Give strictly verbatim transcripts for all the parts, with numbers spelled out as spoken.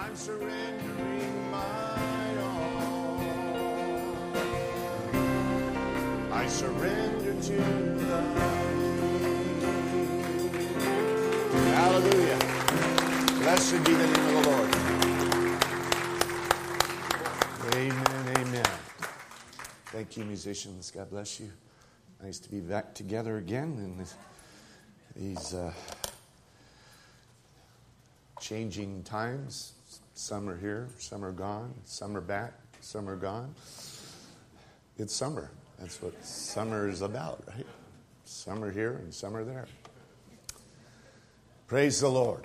I'm surrendering my all. I surrender to thee. Hallelujah. Blessed be the name of the Lord. Amen, amen. Thank you, musicians. God bless you. Nice to be back together again in this, these uh, changing times. Some are here, some are gone, some are back, some are gone. It's summer. That's what summer is about, right? Some are here and some are there. Praise the Lord.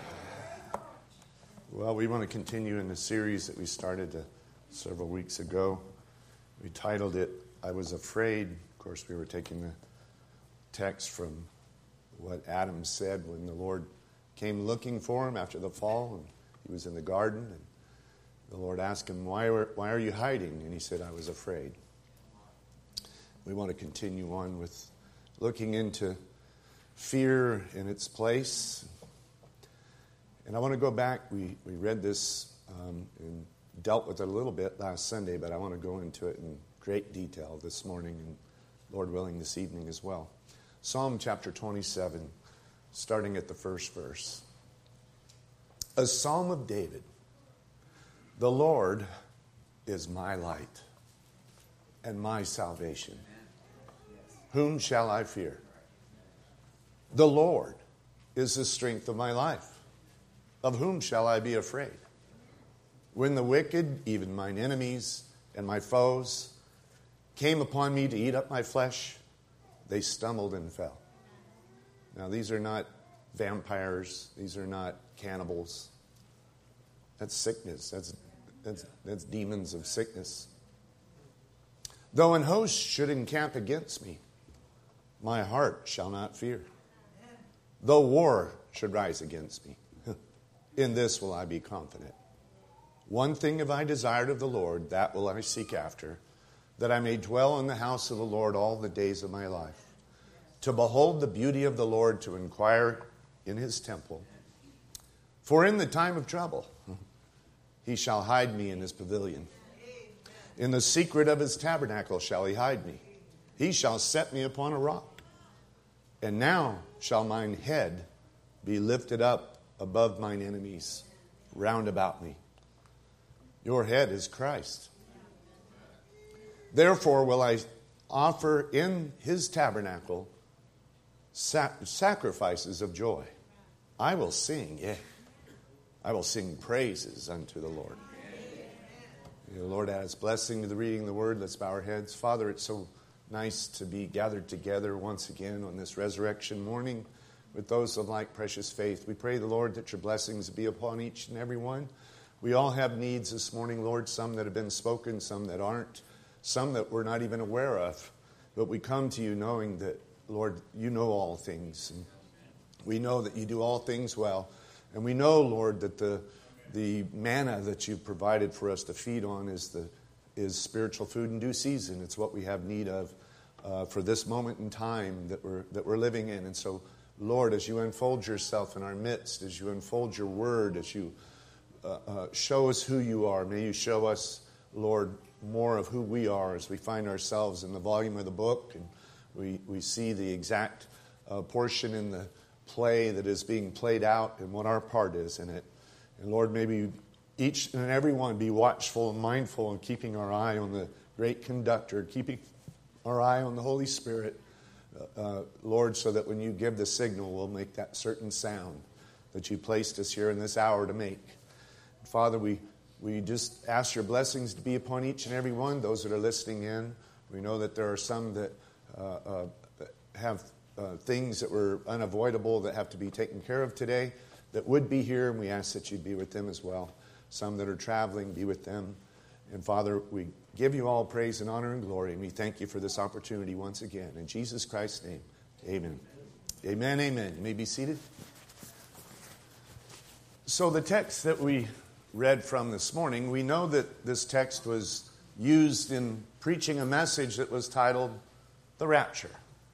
Well, we want to continue in the series that we started uh, several weeks ago. We titled it, I Was Afraid. Of course, we were taking the text from what Adam said when the Lord came looking for him after the fall, and he was in the garden, and the Lord asked him, why are, why are you hiding? And he said, I was afraid. We want to continue on with looking into fear in its place. And I want to go back. We, we read this um, and dealt with it a little bit last Sunday, but I want to go into it in great detail this morning and, Lord willing, this evening as well. Psalm chapter twenty-seven, starting at the first verse. A psalm of David. The Lord is my light and my salvation. Whom shall I fear? The Lord is the strength of my life. Of whom shall I be afraid? When the wicked, even mine enemies and my foes, came upon me to eat up my flesh, they stumbled and fell. Now, these are not vampires. These are not cannibals. That's sickness. That's, that's, that's demons of sickness. Though an host should encamp against me, my heart shall not fear. Though war should rise against me, in this will I be confident. One thing have I desired of the Lord, that will I seek after, that I may dwell in the house of the Lord all the days of my life, to behold the beauty of the Lord, to inquire in his temple. For in the time of trouble, he shall hide me in his pavilion. In the secret of his tabernacle shall he hide me. He shall set me upon a rock. And now shall mine head be lifted up above mine enemies round about me. Your head is Christ. Therefore will I offer in his tabernacle sac- sacrifices of joy. I will sing, yeah. I will sing praises unto the Lord. The Lord adds blessing to the reading of the word. Let's bow our heads. Father, it's so nice to be gathered together once again on this resurrection morning with those of like precious faith. We pray, the Lord, that your blessings be upon each and every one. We all have needs this morning, Lord, some that have been spoken, some that aren't, some that we're not even aware of. But we come to you knowing that, Lord, you know all things. And we know that you do all things well. And we know, Lord, that the the manna that you've provided for us to feed on is the is spiritual food in due season. It's what we have need of uh, for this moment in time that we're that we're living in. And so, Lord, as you unfold yourself in our midst, as you unfold your word, as you uh, uh, show us who you are, may you show us, Lord, more of who we are as we find ourselves in the volume of the book and we, we see the exact uh, portion in the play that is being played out and what our part is in it. And Lord, maybe each and every one be watchful and mindful and keeping our eye on the great conductor, keeping our eye on the Holy Spirit, uh, uh, Lord, so that when you give the signal, we'll make that certain sound that you placed us here in this hour to make. Father, we, we just ask your blessings to be upon each and every one, those that are listening in. We know that there are some that uh, uh, have uh, things that were unavoidable that have to be taken care of today that would be here, and we ask that you'd be with them as well. Some that are traveling, be with them. And Father, we give you all praise and honor and glory, and we thank you for this opportunity once again. In Jesus Christ's name, amen. Amen, amen. You may be seated. So the text that we read from this morning, we know that this text was used in preaching a message that was titled The Rapture.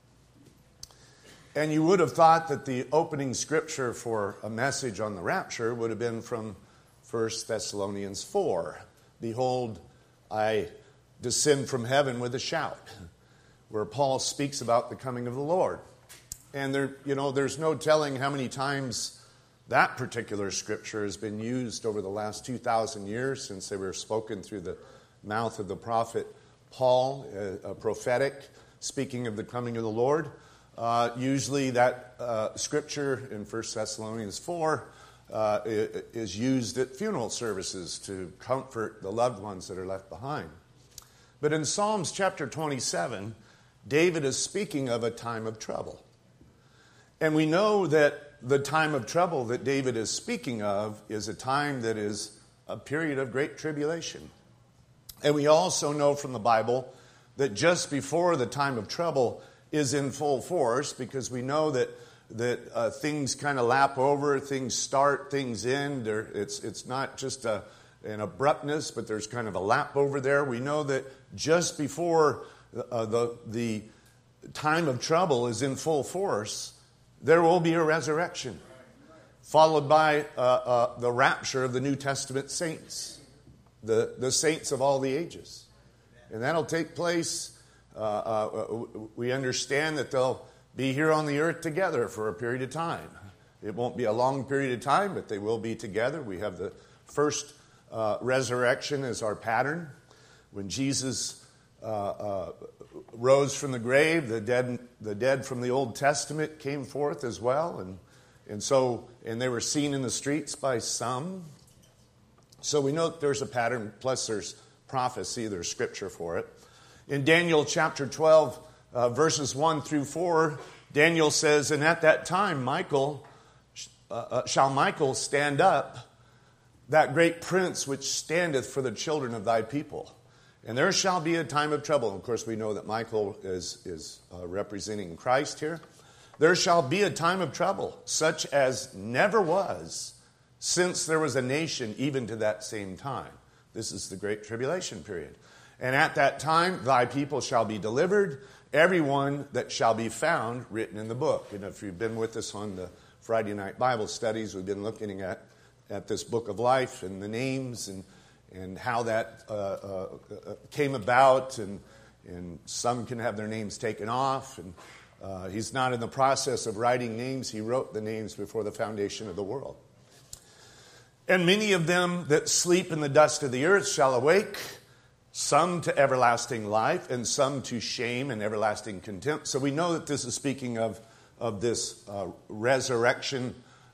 And you would have thought that the opening scripture for a message on the rapture would have been from First Thessalonians four. Behold, I descend from heaven with a shout, where Paul speaks about the coming of the Lord. And there, you know, there's no telling how many times that particular scripture has been used over the last two thousand years since they were spoken through the mouth of the prophet Paul, a, a prophetic, speaking of the coming of the Lord. Uh, usually that uh, scripture in First Thessalonians four uh, is used at funeral services to comfort the loved ones that are left behind. But in Psalms chapter twenty-seven, David is speaking of a time of trouble. And we know that the time of trouble that David is speaking of is a time that is a period of great tribulation. And we also know from the Bible that just before the time of trouble is in full force, because we know that that uh, things kind of lap over, things start, things end. There, it's it's not just a, an abruptness, but there's kind of a lap over there. We know that just before uh, the the time of trouble is in full force, there will be a resurrection, followed by uh, uh, the rapture of the New Testament saints, the, the saints of all the ages. And that'll take place. Uh, uh, we understand that they'll be here on the earth together for a period of time. It won't be a long period of time, but they will be together. We have the first uh, resurrection as our pattern. When Jesus uh, uh, rose from the grave, the dead, the dead from the Old Testament came forth as well, and and so and they were seen in the streets by some. So we know that there's a pattern. Plus, there's prophecy. There's scripture for it. In Daniel chapter twelve, uh, verses one through four, Daniel says, "And at that time, Michael uh, uh, shall Michael stand up, that great prince which standeth for the children of thy people." And there shall be a time of trouble. Of course, we know that Michael is, is uh, representing Christ here. There shall be a time of trouble, such as never was since there was a nation, even to that same time. This is the great tribulation period. And at that time, thy people shall be delivered, everyone that shall be found written in the book. And if you've been with us on the Friday night Bible studies, we've been looking at, at this book of life and the names and and how that uh, uh, came about, and and some can have their names taken off. And uh, he's not in the process of writing names. He wrote the names before the foundation of the world. And many of them that sleep in the dust of the earth shall awake, some to everlasting life, and some to shame and everlasting contempt. So we know that this is speaking of, of this uh, resurrection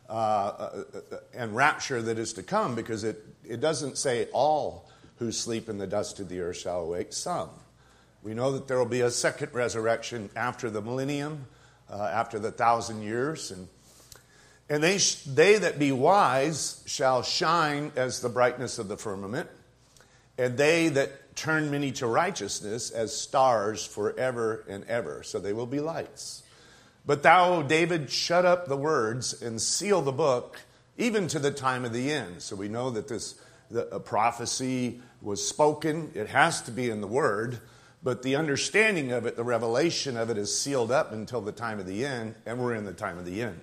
uh, and rapture that is to come, because it It doesn't say all who sleep in the dust of the earth shall awake, some. We know that there will be a second resurrection after the millennium, uh, after the thousand years. And and they, sh- they that be wise shall shine as the brightness of the firmament, and they that turn many to righteousness as stars forever and ever. So they will be lights. But thou, David, shut up the words and seal the book, even to the time of the end. So we know that this the, a prophecy was spoken. It has to be in the Word. But the understanding of it, the revelation of it, is sealed up until the time of the end. And we're in the time of the end.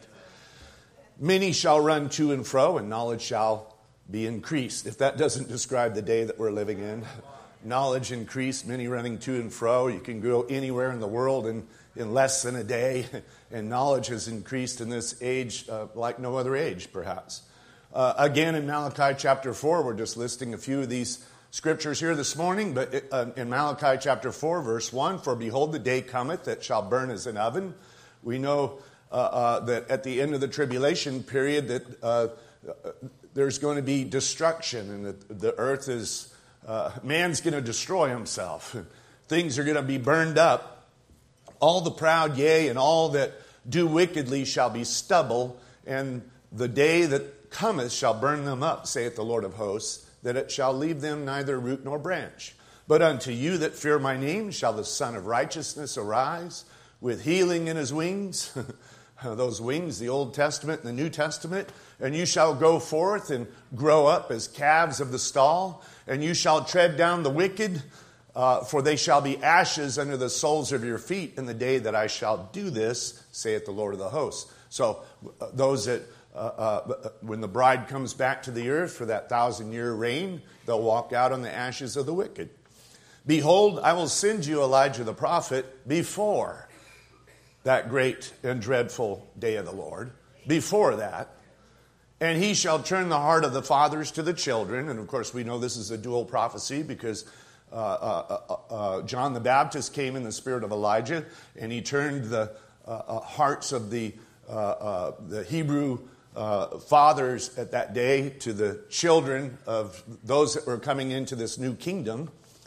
Many shall run to and fro, and knowledge shall be increased. If that doesn't describe the day that we're living in. Knowledge increased, many running to and fro. You can go anywhere in the world in, in less than a day. And knowledge has increased in this age uh, like no other age, perhaps. Uh, again, in Malachi chapter four, we're just listing a few of these scriptures here this morning. But it, uh, in Malachi chapter four, verse one, "For behold, the day cometh that shall burn as an oven." We know uh, uh, that at the end of the tribulation period that uh, there's going to be destruction, and that the earth is, uh, man's going to destroy himself. Things are going to be burned up. All the proud, yea, and all that do wickedly shall be stubble, and the day that cometh shall burn them up, saith the Lord of hosts, that it shall leave them neither root nor branch. But unto you that fear my name shall the Son of Righteousness arise, with healing in his wings. Those wings, the Old Testament and the New Testament. And you shall go forth and grow up as calves of the stall, and you shall tread down the wicked, Uh, for they shall be ashes under the soles of your feet in the day that I shall do this, saith the Lord of the hosts. So uh, those that uh, uh, when the bride comes back to the earth for that thousand-year reign, they'll walk out on the ashes of the wicked. Behold, I will send you Elijah the prophet before that great and dreadful day of the Lord, before that. And he shall turn the heart of the fathers to the children. And of course, we know this is a dual prophecy because uh, uh, uh, uh, John the Baptist came in the spirit of Elijah, and he turned the uh, uh, hearts of the, uh, uh, the Hebrew uh, fathers at that day to the children of those that were coming into this new kingdom,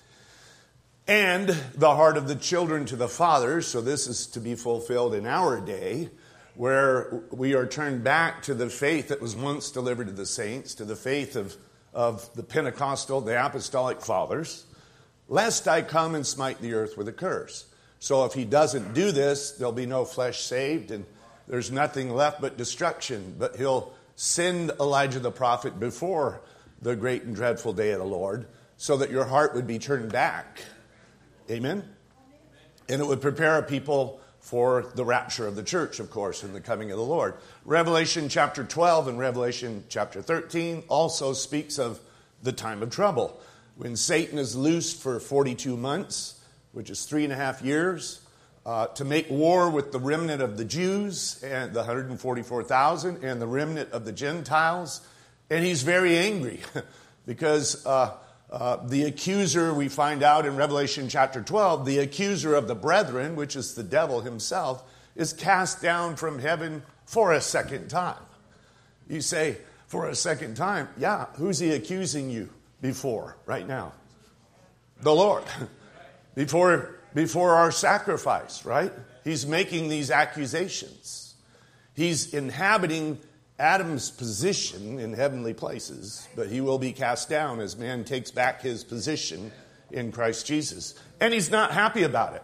and the heart of the children to the fathers. So this is to be fulfilled in our day, where we are turned back to the faith that was once delivered to the saints, to the faith of, of the Pentecostal, the apostolic fathers, lest I come and smite the earth with a curse. So if he doesn't do this, there'll be no flesh saved, and there's nothing left but destruction. But he'll send Elijah the prophet before the great and dreadful day of the Lord, so that your heart would be turned back. Amen? And it would prepare a people for the rapture of the church, of course, and the coming of the Lord. Revelation chapter twelve and Revelation chapter thirteen also speaks of the time of trouble, when Satan is loosed for forty-two months, which is three and a half years, uh, to make war with the remnant of the Jews and the one hundred forty-four thousand and the remnant of the Gentiles. And he's very angry because uh, uh, the accuser, we find out in Revelation chapter twelve, the accuser of the brethren, which is the devil himself, is cast down from heaven for a second time. You say, for a second time? Yeah, who's he accusing you before right now? The Lord. Before, before our sacrifice, right? He's making these accusations. He's inhabiting Adam's position in heavenly places, but he will be cast down as man takes back his position in Christ Jesus. And he's not happy about it.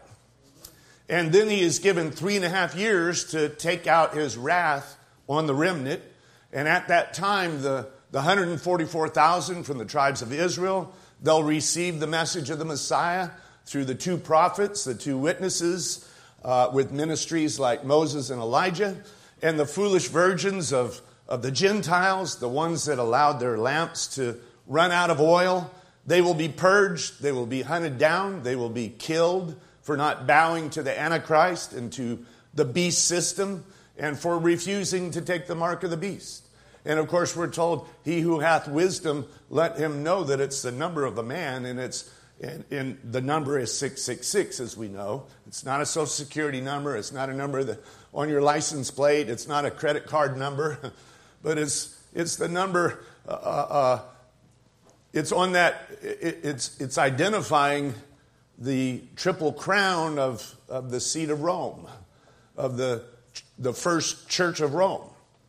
And then he is given three and a half years to take out his wrath on the remnant. And at that time, the, the one hundred forty-four thousand from the tribes of Israel, they'll receive the message of the Messiah through the two prophets, the two witnesses, uh, with ministries like Moses and Elijah. And the foolish virgins of, of the Gentiles, the ones that allowed their lamps to run out of oil, they will be purged, they will be hunted down, they will be killed for not bowing to the Antichrist and to the beast system, and for refusing to take the mark of the beast. And of course we're told, he who hath wisdom, let him know that it's the number of a man, and it's and, and the number is six six six, as we know. It's not a social security number, it's not a number that on your license plate, it's not a credit card number, but it's it's the number, uh, uh, it's on that, it, it's it's identifying the triple crown of, of the seat of Rome, of the the first church of Rome.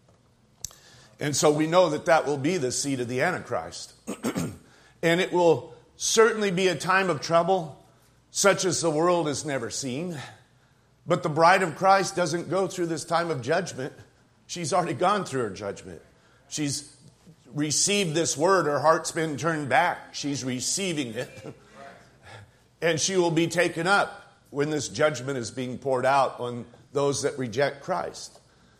And so we know that that will be the seat of the Antichrist. And it will certainly be a time of trouble, such as the world has never seen. But the bride of Christ doesn't go through this time of judgment. She's already gone through her judgment. She's received this word. Her heart's been turned back. She's receiving it. And she will be taken up when this judgment is being poured out on those that reject Christ.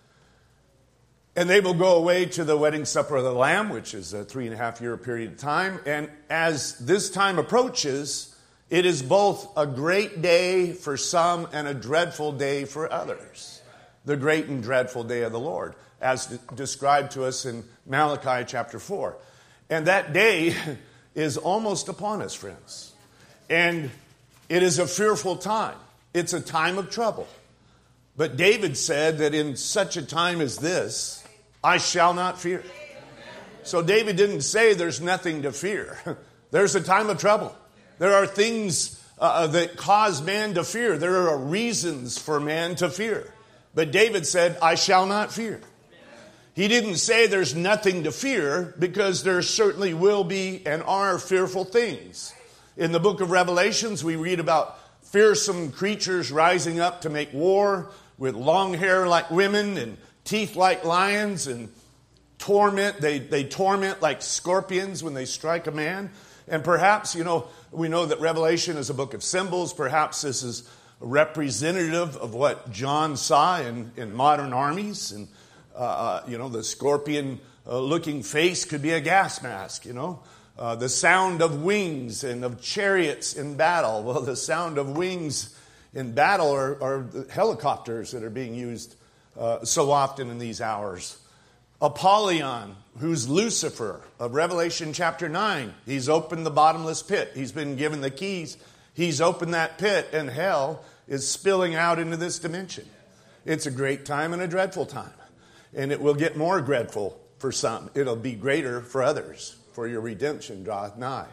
And they will go away to the wedding supper of the Lamb, which is a three and a half year period of time. And as this time approaches, it is both a great day for some and a dreadful day for others. The great and dreadful day of the Lord, as de- described to us in Malachi chapter four. And that day is almost upon us, friends. And it is a fearful time. It's a time of trouble. But David said that in such a time as this, I shall not fear. So David didn't say there's nothing to fear. There's a time of trouble. There are things uh, that cause man to fear. There are reasons for man to fear. But David said, I shall not fear. He didn't say there's nothing to fear, because there certainly will be and are fearful things. In the book of Revelations, we read about fearsome creatures rising up to make war with long hair like women and teeth like lions, and torment. They, they torment like scorpions when they strike a man. And perhaps, you know, we know that Revelation is a book of symbols. Perhaps this is representative of what John saw in, in modern armies. And Uh, you know, the scorpion-looking uh, face could be a gas mask, you know. Uh, the sound of wings and of chariots in battle. Well, the sound of wings in battle are, are the helicopters that are being used uh, so often in these hours. Apollyon, who's Lucifer of Revelation chapter nine. He's opened the bottomless pit. He's been given the keys. He's opened that pit, and hell is spilling out into this dimension. It's a great time and a dreadful time. And it will get more dreadful for some. It'll be greater for others, for your redemption draweth nigh.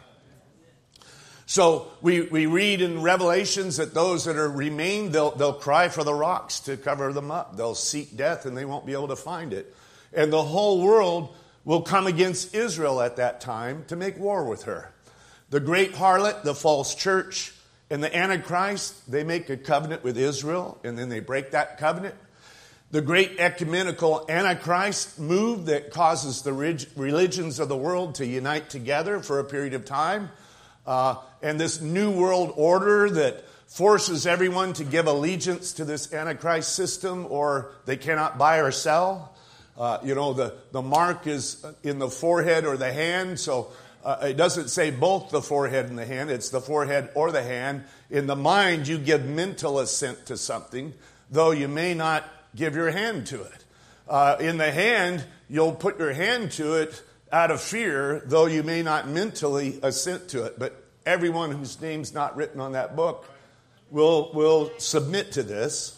So we, we read in Revelations that those that are remain, they'll, they'll cry for the rocks to cover them up. They'll seek death and they won't be able to find it. And the whole world will come against Israel at that time to make war with her. The great harlot, the false church, and the Antichrist, they make a covenant with Israel and then they break that covenant. The great ecumenical Antichrist move that causes the religions of the world to unite together for a period of time. Uh, and this new world order that forces everyone to give allegiance to this Antichrist system, or they cannot buy or sell. Uh, you know, the, the mark is in the forehead or the hand, so uh, it doesn't say both the forehead and the hand. It's the forehead or the hand. In the mind, you give mental assent to something, though you may not give your hand to it. Uh, in the hand, you'll put your hand to it out of fear, though you may not mentally assent to it. But everyone whose name's not written on that book will, will submit to this.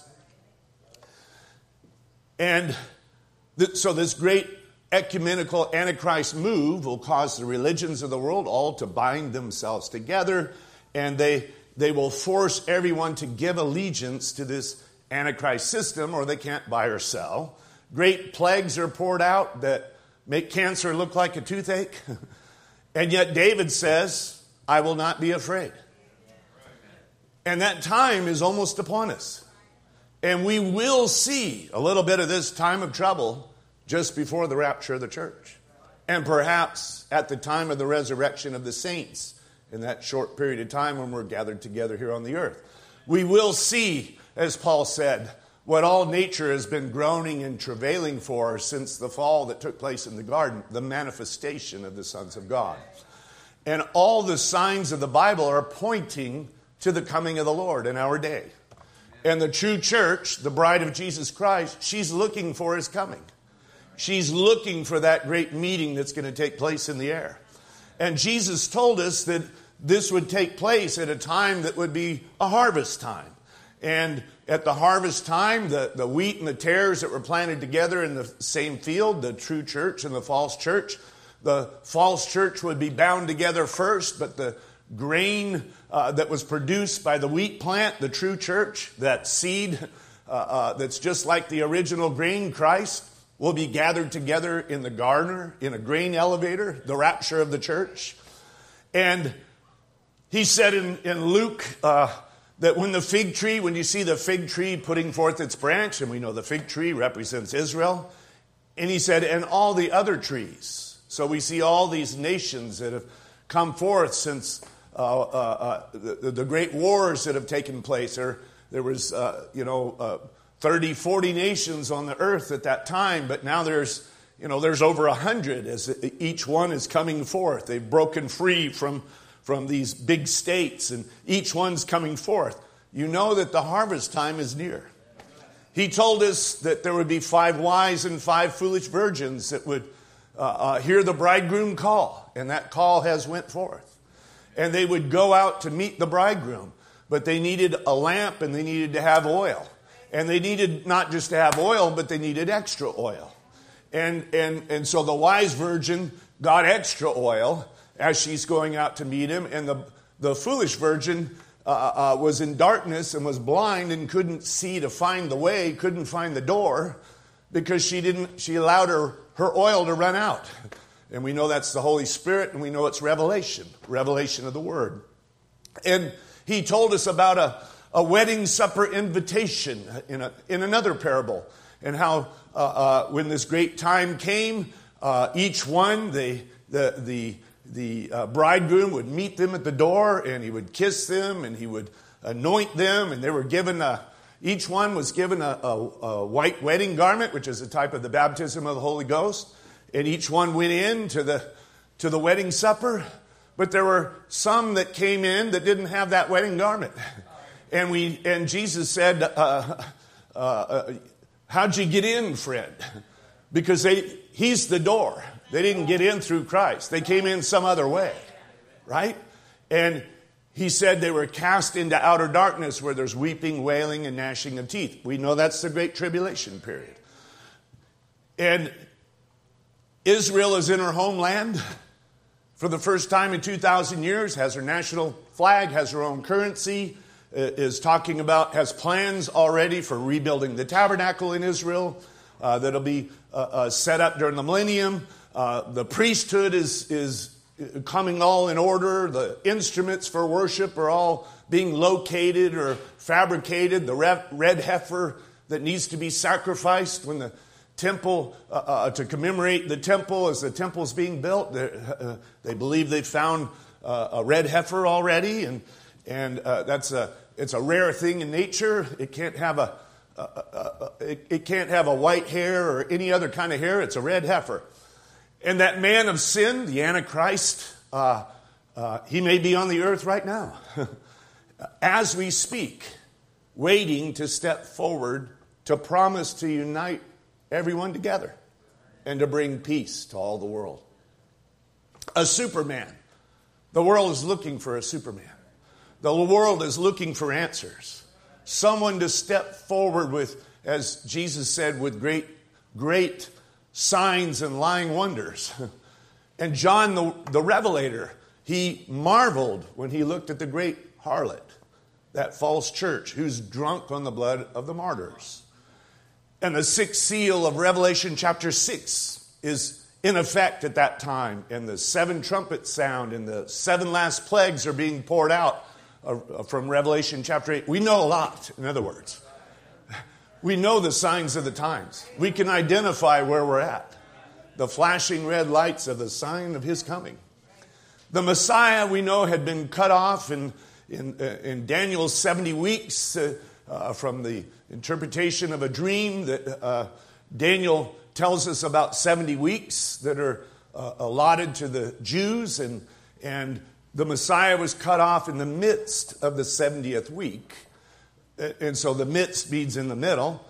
And th- so this great ecumenical Antichrist move will cause the religions of the world all to bind themselves together, and they, they will force everyone to give allegiance to this Antichrist system, or they can't buy or sell. Great plagues are poured out that make cancer look like a toothache. And yet David says, I will not be afraid. And that time is almost upon us. And we will see a little bit of this time of trouble just before the rapture of the church. And perhaps at the time of the resurrection of the saints, in that short period of time when we're gathered together here on the earth. We will see, as Paul said, what all nature has been groaning and travailing for since the fall that took place in the garden, the manifestation of the sons of God. And all the signs of the Bible are pointing to the coming of the Lord in our day. And the true church, the bride of Jesus Christ, she's looking for his coming. She's looking for that great meeting that's going to take place in the air. And Jesus told us that this would take place at a time that would be a harvest time. And at the harvest time, the, the wheat and the tares that were planted together in the same field, the true church and the false church, the false church would be bound together first, but the grain uh, that was produced by the wheat plant, the true church, that seed uh, uh, that's just like the original grain, Christ, will be gathered together in the garner, in a grain elevator, the rapture of the church. And he said in, in Luke uh, that when the fig tree, when you see the fig tree putting forth its branch, and we know the fig tree represents Israel, and he said, and all the other trees. So we see all these nations that have come forth since uh, uh, uh, the, the great wars that have taken place. There, there was, uh, you know, uh, thirty, forty nations on the earth at that time, but now there's, you know, there's over a hundred as each one is coming forth. They've broken free from from these big states, and each one's coming forth. You know that the harvest time is near. He told us that there would be five wise and five foolish virgins that would uh, uh, hear the bridegroom call, and that call has went forth. And they would go out to meet the bridegroom, but they needed a lamp and they needed to have oil. And they needed not just to have oil, but they needed extra oil. And, and, and so the wise virgin got extra oil as she's going out to meet him. And the, the foolish virgin uh, uh, was in darkness and was blind and couldn't see to find the way, couldn't find the door, because she didn't. She allowed her, her oil to run out. And we know that's the Holy Spirit, and we know it's revelation, revelation of the Word. And he told us about a, a wedding supper invitation in, a, in another parable, and how uh, uh, when this great time came, uh, each one, they, the the The uh, bridegroom would meet them at the door, and he would kiss them, and he would anoint them, and they were given a, Each one was given a, a, a white wedding garment, which is a type of the baptism of the Holy Ghost. And each one went in to the, to the wedding supper. But there were some that came in that didn't have that wedding garment. And we and Jesus said, uh, uh, uh, how'd you get in, friend? Because they, he's the door. They didn't get in through Christ. They came in some other way, right? And he said they were cast into outer darkness where there's weeping, wailing, and gnashing of teeth. We know that's the Great Tribulation period. And Israel is in her homeland for the first time in two thousand years, has her national flag, has her own currency, is talking about, has plans already for rebuilding the tabernacle in Israel uh, that'll be uh, uh, set up during the millennium. Uh, the priesthood is, is coming all in order. The instruments for worship are all being located or fabricated. The red heifer that needs to be sacrificed when the temple, uh, uh, to commemorate the temple as the temple is being built. Uh, they believe they've found uh, a red heifer already, and and uh, that's a it's a rare thing in nature. It can't have a, a, a, a it, it can't have a white hair or any other kind of hair. It's a red heifer. And that man of sin, the Antichrist, uh, uh, he may be on the earth right now, as we speak, waiting to step forward to promise to unite everyone together and to bring peace to all the world. A Superman. The world is looking for a Superman. The world is looking for answers. Someone to step forward with, as Jesus said, with great, great signs and lying wonders. And John the, the Revelator, he marveled when he looked at the great harlot, that false church who's drunk on the blood of the martyrs. And the sixth seal of Revelation chapter six is in effect at that time. And the seven trumpets sound and the seven last plagues are being poured out uh, from Revelation chapter eight. We know a lot, in other words. We know the signs of the times. We can identify where we're at. The flashing red lights of the sign of his coming. The Messiah, we know, had been cut off in, in, uh, in Daniel's seventy weeks uh, uh, from the interpretation of a dream that uh, Daniel tells us about seventy weeks that are uh, allotted to the Jews. And, and the Messiah was cut off in the midst of the seventieth week. And so the midst means in the middle.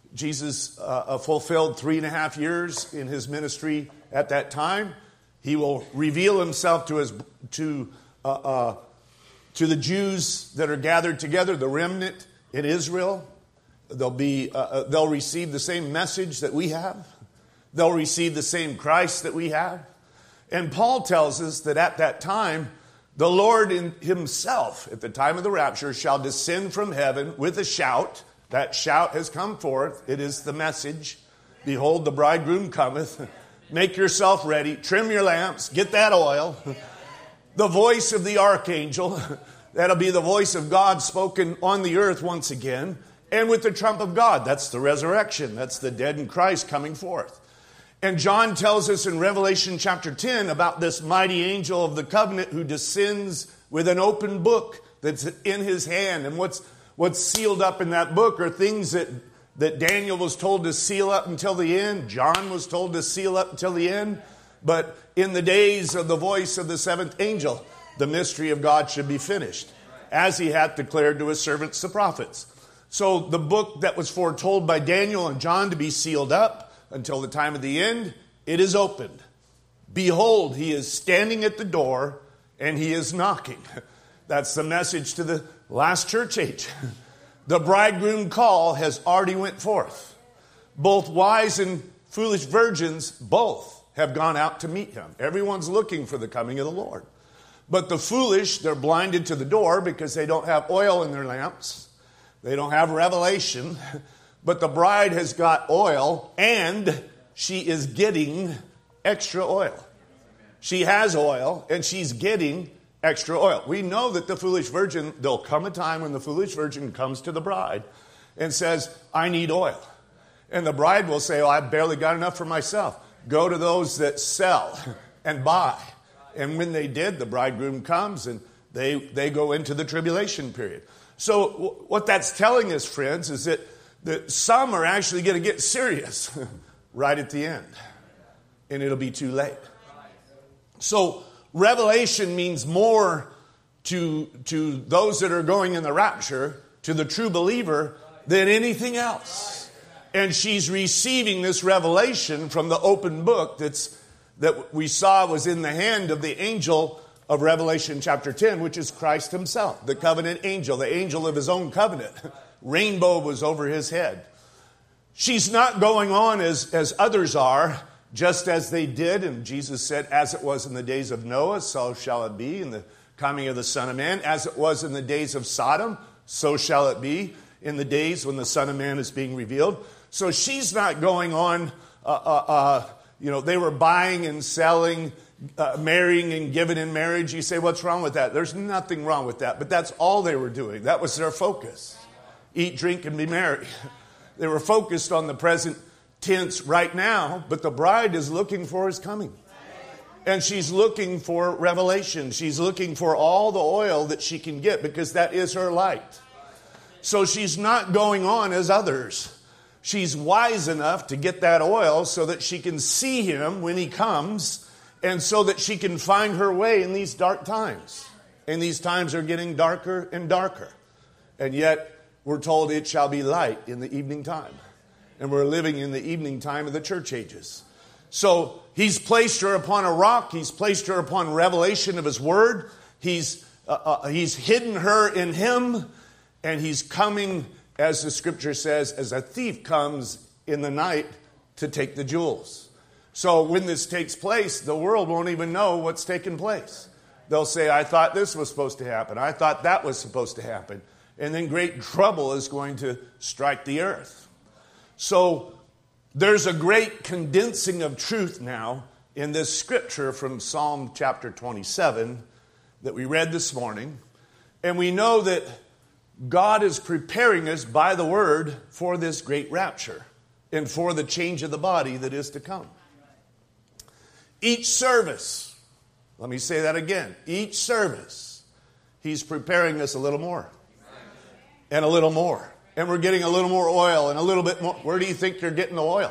Jesus uh, fulfilled three and a half years in his ministry at that time. He will reveal himself to his to uh, uh, to the Jews that are gathered together, the remnant in Israel. They'll be uh, they'll receive the same message that we have. They'll receive the same Christ that we have. And Paul tells us that at that time, the Lord in himself, at the time of the rapture, shall descend from heaven with a shout. That shout has come forth. It is the message. Behold, the bridegroom cometh. Make yourself ready. Trim your lamps. Get that oil. The voice of the archangel. That'll be the voice of God spoken on the earth once again. And with the trump of God. That's the resurrection. That's the dead in Christ coming forth. And John tells us in Revelation chapter ten about this mighty angel of the covenant who descends with an open book that's in his hand. And what's what's sealed up in that book are things that, that Daniel was told to seal up until the end. John was told to seal up until the end. But in the days of the voice of the seventh angel, the mystery of God should be finished, as he hath declared to his servants the prophets. So the book that was foretold by Daniel and John to be sealed up until the time of the end, it is opened. Behold, he is standing at the door and he is knocking. That's the message to the last church age. The bridegroom call has already went forth. Both wise and foolish virgins, both have gone out to meet him. Everyone's looking for the coming of the Lord. But the foolish, they're blinded to the door because they don't have oil in their lamps. They don't have revelation. But the bride has got oil, and she is getting extra oil. She has oil, and she's getting extra oil. We know that the foolish virgin, there'll come a time when the foolish virgin comes to the bride and says, I need oil. And the bride will say, oh, I've barely got enough for myself. Go to those that sell and buy. And when they did, the bridegroom comes, and they, they go into the tribulation period. So w- what that's telling us, friends, is that, that some are actually going to get serious right at the end. And it'll be too late. So revelation means more to, to those that are going in the rapture, to the true believer, than anything else. And she's receiving this revelation from the open book that's that we saw was in the hand of the angel of Revelation chapter ten, which is Christ himself, the covenant angel, the angel of his own covenant. Rainbow was over his head. She's not going on as, as others are, just as they did. And Jesus said, as it was in the days of Noah, so shall it be in the coming of the Son of Man. As it was in the days of Sodom, so shall it be in the days when the Son of Man is being revealed. So she's not going on, uh, uh, uh, you know, they were buying and selling, uh, marrying and giving in marriage. You say, what's wrong with that? There's nothing wrong with that. But that's all they were doing. That was their focus. Eat, drink, and be merry. They were focused on the present tense right now, but the bride is looking for his coming. And she's looking for revelation. She's looking for all the oil that she can get because that is her light. So she's not going on as others. She's wise enough to get that oil so that she can see him when he comes and so that she can find her way in these dark times. And these times are getting darker and darker. And yet we're told it shall be light in the evening time. And we're living in the evening time of the church ages. So he's placed her upon a rock. He's placed her upon revelation of his word. He's, uh, uh, he's hidden her in him. And he's coming, as the scripture says, as a thief comes in the night to take the jewels. So when this takes place, the world won't even know what's taking place. They'll say, I thought this was supposed to happen. I thought that was supposed to happen. And then great trouble is going to strike the earth. So there's a great condensing of truth now in this scripture from Psalm chapter twenty-seven that we read this morning. And we know that God is preparing us by the word for this great rapture and for the change of the body that is to come. Each service, let me say that again, each service, he's preparing us a little more and a little more. And we're getting a little more oil and a little bit more. Where do you think you're getting the oil?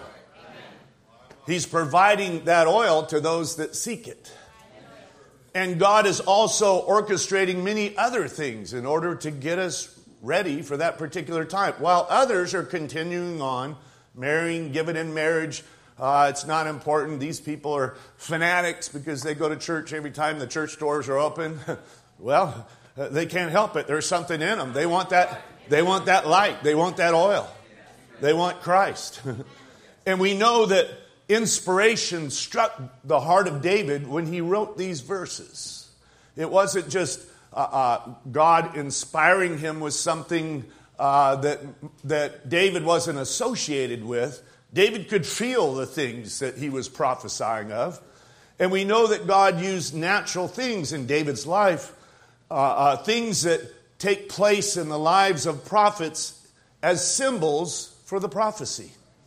He's providing that oil to those that seek it. And God is also orchestrating many other things in order to get us ready for that particular time. While others are continuing on, marrying, giving in marriage. Uh, it's not important. These people are fanatics because they go to church every time the church doors are open. Well, uh, they can't help it. There's something in them. They want that, they want that light. They want that oil. They want Christ. And we know that inspiration struck the heart of David when he wrote these verses. It wasn't just uh, uh, God inspiring him with something uh, that, that David wasn't associated with. David could feel the things that he was prophesying of. And we know that God used natural things in David's life, uh, uh, things that take place in the lives of prophets as symbols for the prophecy.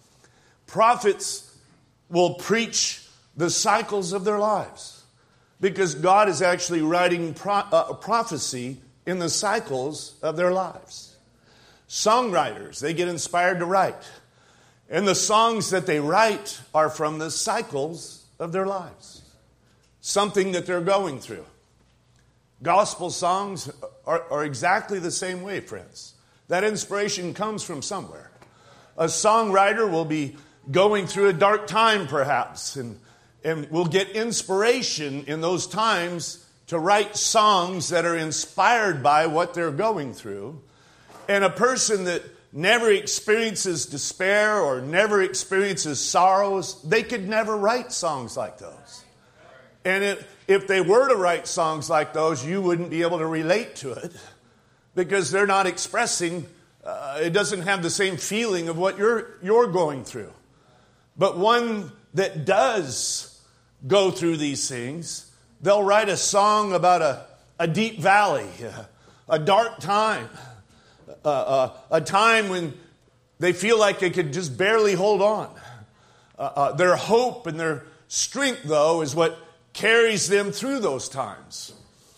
Prophets will preach the cycles of their lives because God is actually writing pro- uh, prophecy in the cycles of their lives. Songwriters, they get inspired to write. And the songs that they write are from the cycles of their lives. Something that they're going through. Gospel songs are, are exactly the same way, friends. That inspiration comes from somewhere. A songwriter will be going through a dark time, perhaps, and, and will get inspiration in those times to write songs that are inspired by what they're going through. And a person that never experiences despair or never experiences sorrows, they could never write songs like those. And it, if they were to write songs like those, you wouldn't be able to relate to it because they're not expressing, uh, it doesn't have the same feeling of what you're, you're going through. But one that does go through these things, they'll write a song about a, a deep valley, a dark time, uh, uh, a time when they feel like they could just barely hold on. Uh, uh, their hope and their strength, though, is what carries them through those times.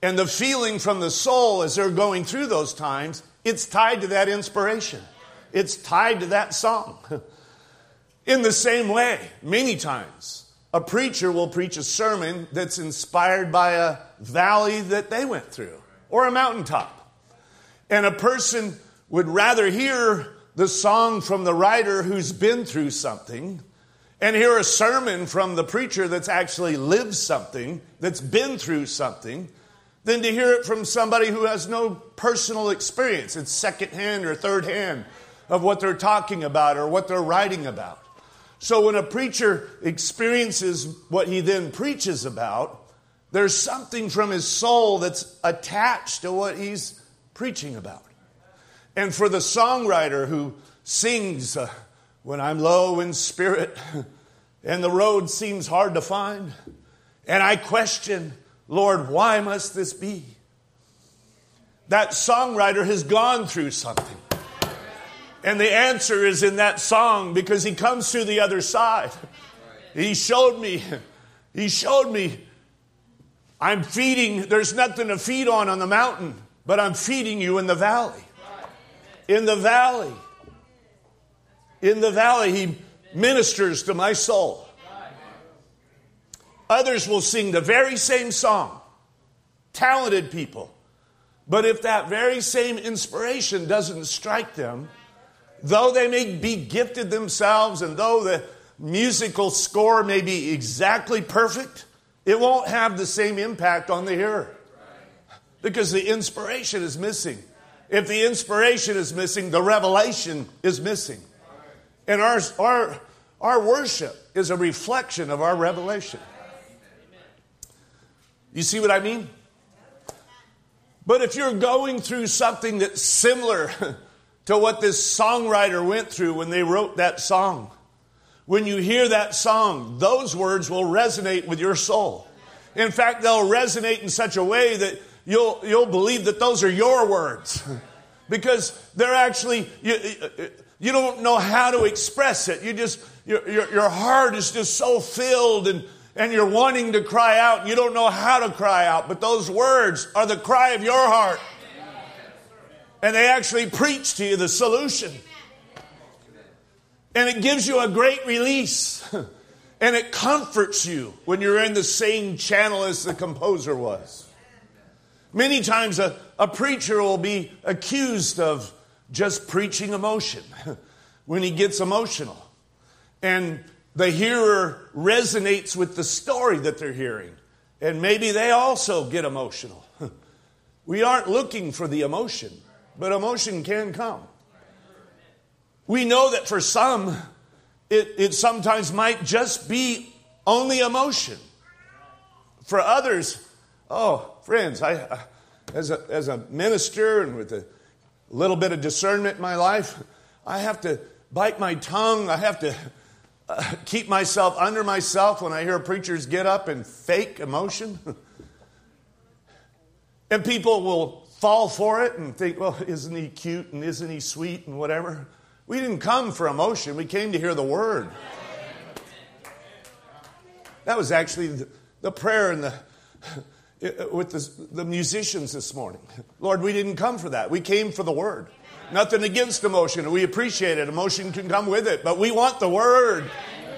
And the feeling from the soul as they're going through those times, it's tied to that inspiration. It's tied to that song. In the same way, many times, a preacher will preach a sermon that's inspired by a valley that they went through or a mountaintop. And a person would rather hear the song from the writer who's been through something and hear a sermon from the preacher that's actually lived something, that's been through something, than to hear it from somebody who has no personal experience. It's secondhand or third hand of what they're talking about or what they're writing about. So when a preacher experiences what he then preaches about, there's something from his soul that's attached to what he's preaching about. And for the songwriter who sings, uh, when I'm low in spirit and the road seems hard to find, and I question, Lord, why must this be? That songwriter has gone through something. And the answer is in that song because he comes through the other side. He showed me, he showed me, I'm feeding, there's nothing to feed on on the mountain, but I'm feeding you in the valley. In the valley. In the valley, he ministers to my soul. Others will sing the very same song. Talented people. But if that very same inspiration doesn't strike them, though they may be gifted themselves and though the musical score may be exactly perfect, it won't have the same impact on the hearer. Because the inspiration is missing. If the inspiration is missing, the revelation is missing. And our, our, our worship is a reflection of our revelation. You see what I mean? But if you're going through something that's similar to what this songwriter went through when they wrote that song, when you hear that song, those words will resonate with your soul. In fact, they'll resonate in such a way that you'll you'll believe that those are your words. Because they're actually, you, you don't know how to express it. You just, your, your, your heart is just so filled and, and you're wanting to cry out. And you don't know how to cry out. But those words are the cry of your heart. And they actually preach to you the solution. And it gives you a great release. And it comforts you when you're in the same channel as the composer was. Many times a, a preacher will be accused of just preaching emotion when he gets emotional. And the hearer resonates with the story that they're hearing. And maybe they also get emotional. We aren't looking for the emotion, but emotion can come. We know that for some, it, it sometimes might just be only emotion. For others, oh, friends, I, I as a as a minister and with a little bit of discernment in my life, I have to bite my tongue. I have to uh, keep myself under myself when I hear preachers get up and fake emotion. And people will fall for it and think, well, isn't he cute and isn't he sweet and whatever. We didn't come for emotion. We came to hear the word. That was actually the, the prayer in the with the, the musicians this morning. Lord, we didn't come for that. We came for the word. Nothing against emotion. We appreciate it. Emotion can come with it. But we want the word.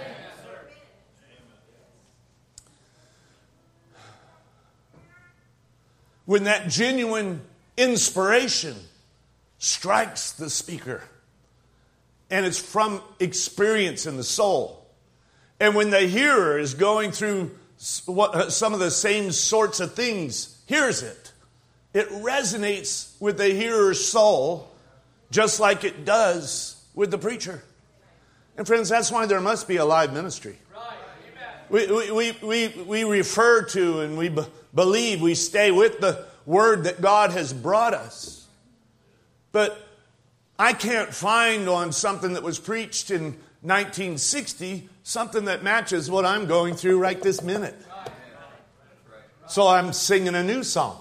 When that genuine inspiration strikes the speaker, and it's from experience in the soul, and when the hearer is going through some of the same sorts of things, hears it, it resonates with the hearer's soul just like it does with the preacher. And friends, that's why there must be a live ministry. We, we, we, we, we refer to and we be, believe, we stay with the word that God has brought us. But I can't find on something that was preached in nineteen sixty something that matches what I'm going through right this minute. So I'm singing a new song.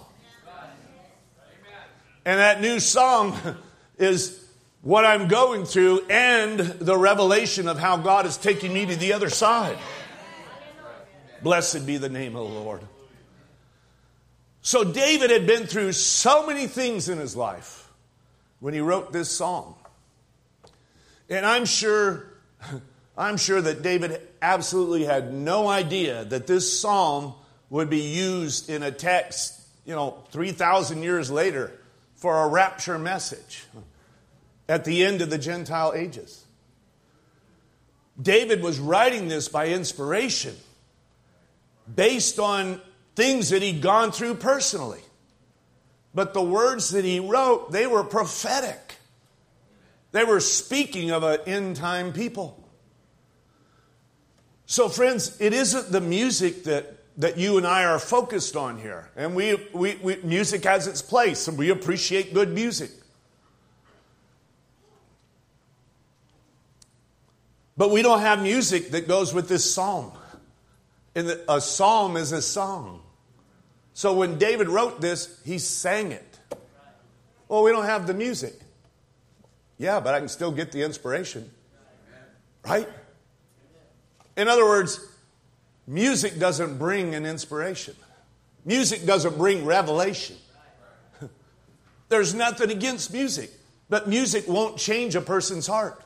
And that new song is what I'm going through and the revelation of how God is taking me to the other side. Blessed be the name of the Lord. So David had been through so many things in his life when he wrote this psalm. And I'm sure, I'm sure that David absolutely had no idea that this psalm would be used in a text, you know, three thousand years later for a rapture message at the end of the Gentile ages. David was writing this by inspiration based on things that he'd gone through personally. But the words that he wrote, they were prophetic. They were speaking of an end-time people. So friends, it isn't the music that, that you and I are focused on here. And we, we, we music has its place, and we appreciate good music. But we don't have music that goes with this psalm. And a psalm is a song. So when David wrote this, he sang it. Well, we don't have the music. Yeah, but I can still get the inspiration. Right? In other words, music doesn't bring an inspiration. Music doesn't bring revelation. There's nothing against music, but music won't change a person's heart.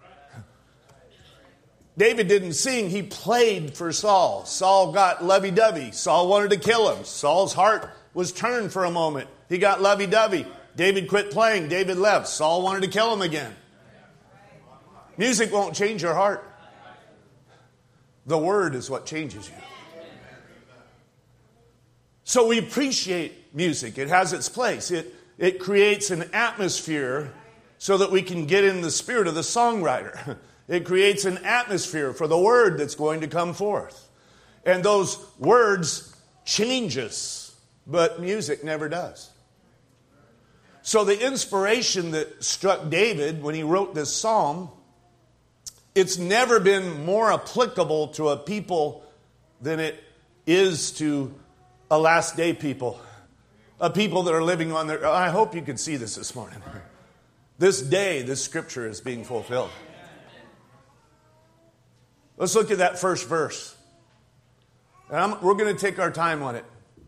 David didn't sing, he played for Saul. Saul got lovey-dovey. Saul wanted to kill him. Saul's heart was turned for a moment. He got lovey-dovey. David quit playing. David left. Saul wanted to kill him again. Music won't change your heart. The word is what changes you. So we appreciate music. It has its place. It, it creates an atmosphere so that we can get in the spirit of the songwriter. It creates an atmosphere for the word that's going to come forth. And those words change us, but music never does. So the inspiration that struck David when he wrote this psalm, it's never been more applicable to a people than it is to a last day people. A people that are living on their... I hope you could see this this morning. This day, this scripture is being fulfilled. Let's look at that first verse. And I'm, we're going to take our time on it.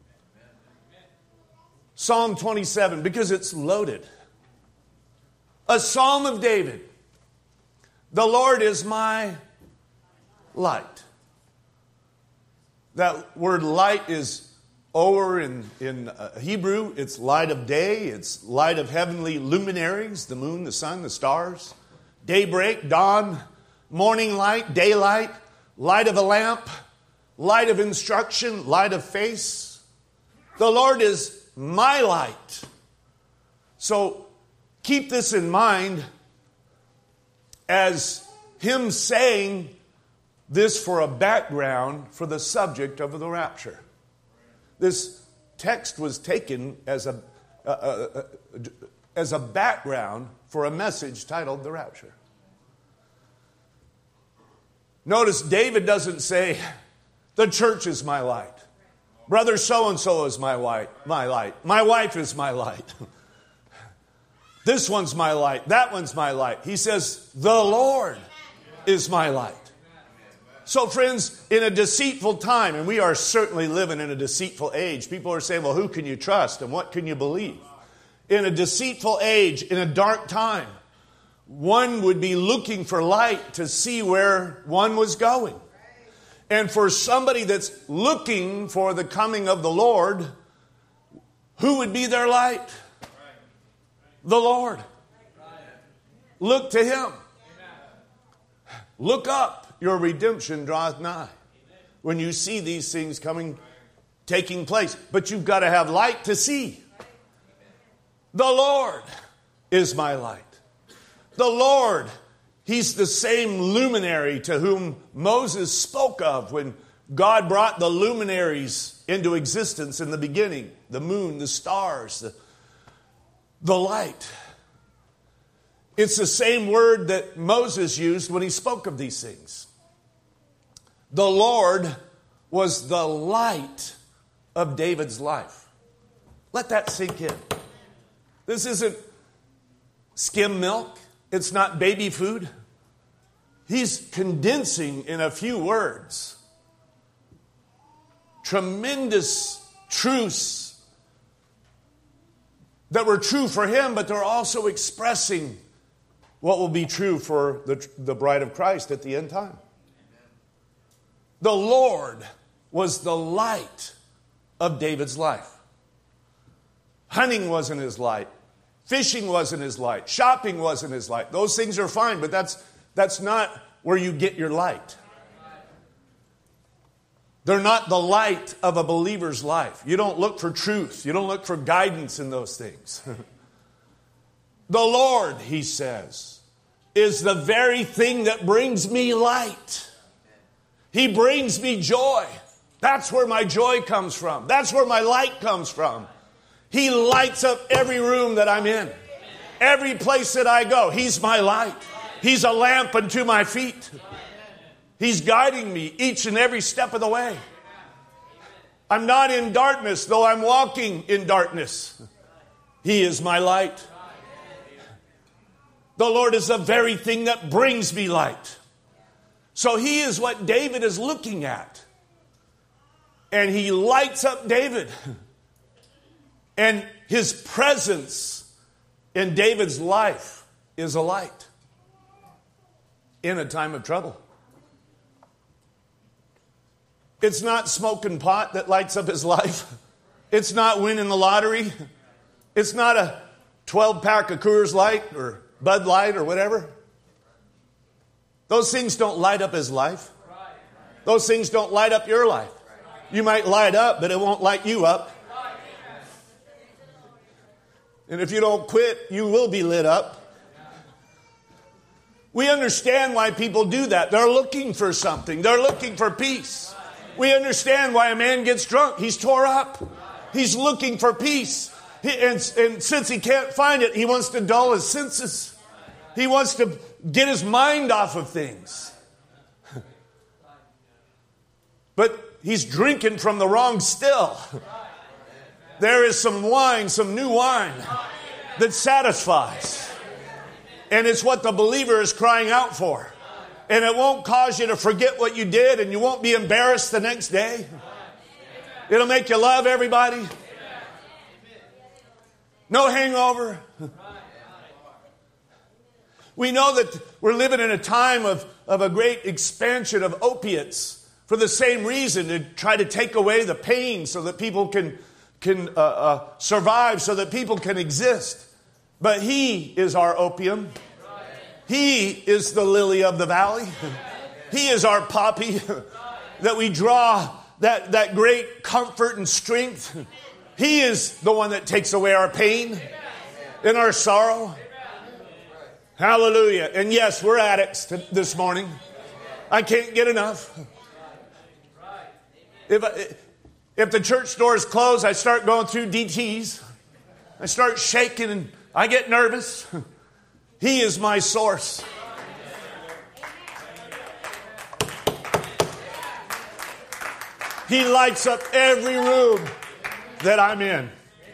Psalm twenty-seven, because it's loaded. A psalm of David. The Lord is my light. That word light is or in, in uh, Hebrew. It's light of day. It's light of heavenly luminaries, the moon, the sun, the stars. Daybreak, dawn, morning light, daylight, light of a lamp, light of instruction, light of face. The Lord is my light. So keep this in mind as him saying this for a background for the subject of the rapture. This text was taken as a, uh, uh, uh, as a background for a message titled The Rapture. Notice David doesn't say, the church is my light. Brother so-and-so is my light. My light. My wife is my light. This one's my light. That one's my light. He says, the Lord is my light. So friends, in a deceitful time, and we are certainly living in a deceitful age, people are saying, well, who can you trust and what can you believe? In a deceitful age, in a dark time, one would be looking for light to see where one was going. And for somebody that's looking for the coming of the Lord, who would be their light? The Lord. Look to Him. Look up. Your redemption draweth nigh. When you see these things coming, taking place. But you've got to have light to see. The Lord is my light. The Lord, He's the same luminary to whom Moses spoke of when God brought the luminaries into existence in the beginning. The moon, the stars, the, the light. It's the same word that Moses used when he spoke of these things. The Lord was the light of David's life. Let that sink in. This isn't skim milk. It's not baby food. He's condensing in a few words tremendous truths that were true for him, but they're also expressing what will be true for the, the bride of Christ at the end time. The Lord was the light of David's life. Hunting wasn't his light. Fishing wasn't his light. Shopping wasn't his light. Those things are fine, but that's, that's not where you get your light. They're not the light of a believer's life. You don't look for truth. You don't look for guidance in those things. The Lord, he says, is the very thing that brings me light. He brings me joy. That's where my joy comes from. That's where my light comes from. He lights up every room that I'm in. Every place that I go, he's my light. He's a lamp unto my feet. He's guiding me each and every step of the way. I'm not in darkness, though I'm walking in darkness. He is my light. The Lord is the very thing that brings me light. So he is what David is looking at. And he lights up David. And his presence in David's life is a light in a time of trouble. It's not smoking pot that lights up his life. It's not winning the lottery. It's not a twelve pack of Coors Light or Bud Light or whatever. Those things don't light up his life. Those things don't light up your life. You might light up, but it won't light you up. And if you don't quit, you will be lit up. We understand why people do that. They're looking for something. They're looking for peace. We understand why a man gets drunk. He's tore up. He's looking for peace. He, and, and since he can't find it, he wants to dull his senses. He wants to get his mind off of things. But he's drinking from the wrong still. There is some wine, some new wine that satisfies. And it's what the believer is crying out for. And it won't cause you to forget what you did, and you won't be embarrassed the next day. It'll make you love everybody. No hangover. We know that we're living in a time of, of a great expansion of opiates for the same reason, to try to take away the pain so that people can, can uh, uh, survive, so that people can exist. But he is our opium. He is the lily of the valley. He is our poppy that we draw that, that great comfort and strength. He is the one that takes away our pain and our sorrow. Hallelujah. And yes, we're addicts this morning. I can't get enough. If, I, if the church doors close, I start going through D Ts. I start shaking and I get nervous. He is my source. He lights up every room that I'm in.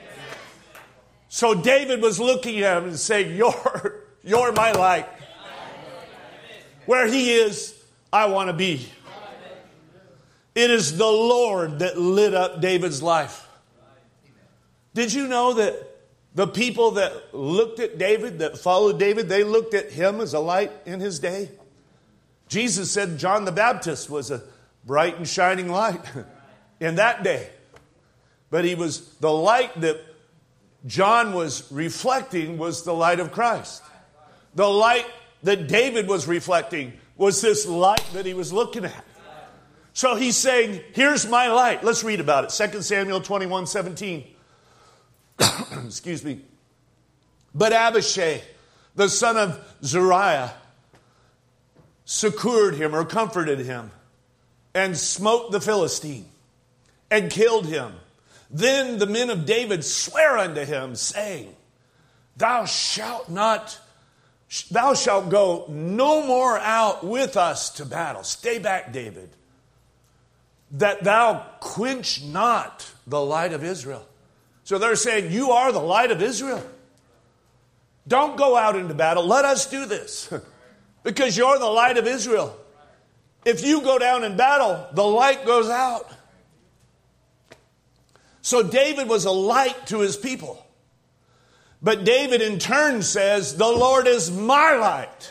So David was looking at him and saying, You're, you're my light. Where he is, I want to be. It is the Lord that lit up David's life. Did you know that the people that looked at David, that followed David, they looked at him as a light in his day? Jesus said John the Baptist was a bright and shining light in that day. But he was the light that John was reflecting was the light of Christ. The light that David was reflecting was this light that he was looking at. So he's saying, here's my light. Let's read about it. Second Samuel twenty-one seventeen. Excuse me. But Abishai, the son of Zeruiah, succored him or comforted him and smote the Philistine and killed him. Then the men of David swear unto him, saying, Thou shalt not, thou shalt go no more out with us to battle. Stay back, David, that thou quench not the light of Israel. So they're saying, you are the light of Israel. Don't go out into battle. Let us do this. Because you're the light of Israel. If you go down in battle, the light goes out. So David was a light to his people. But David in turn says, the Lord is my light.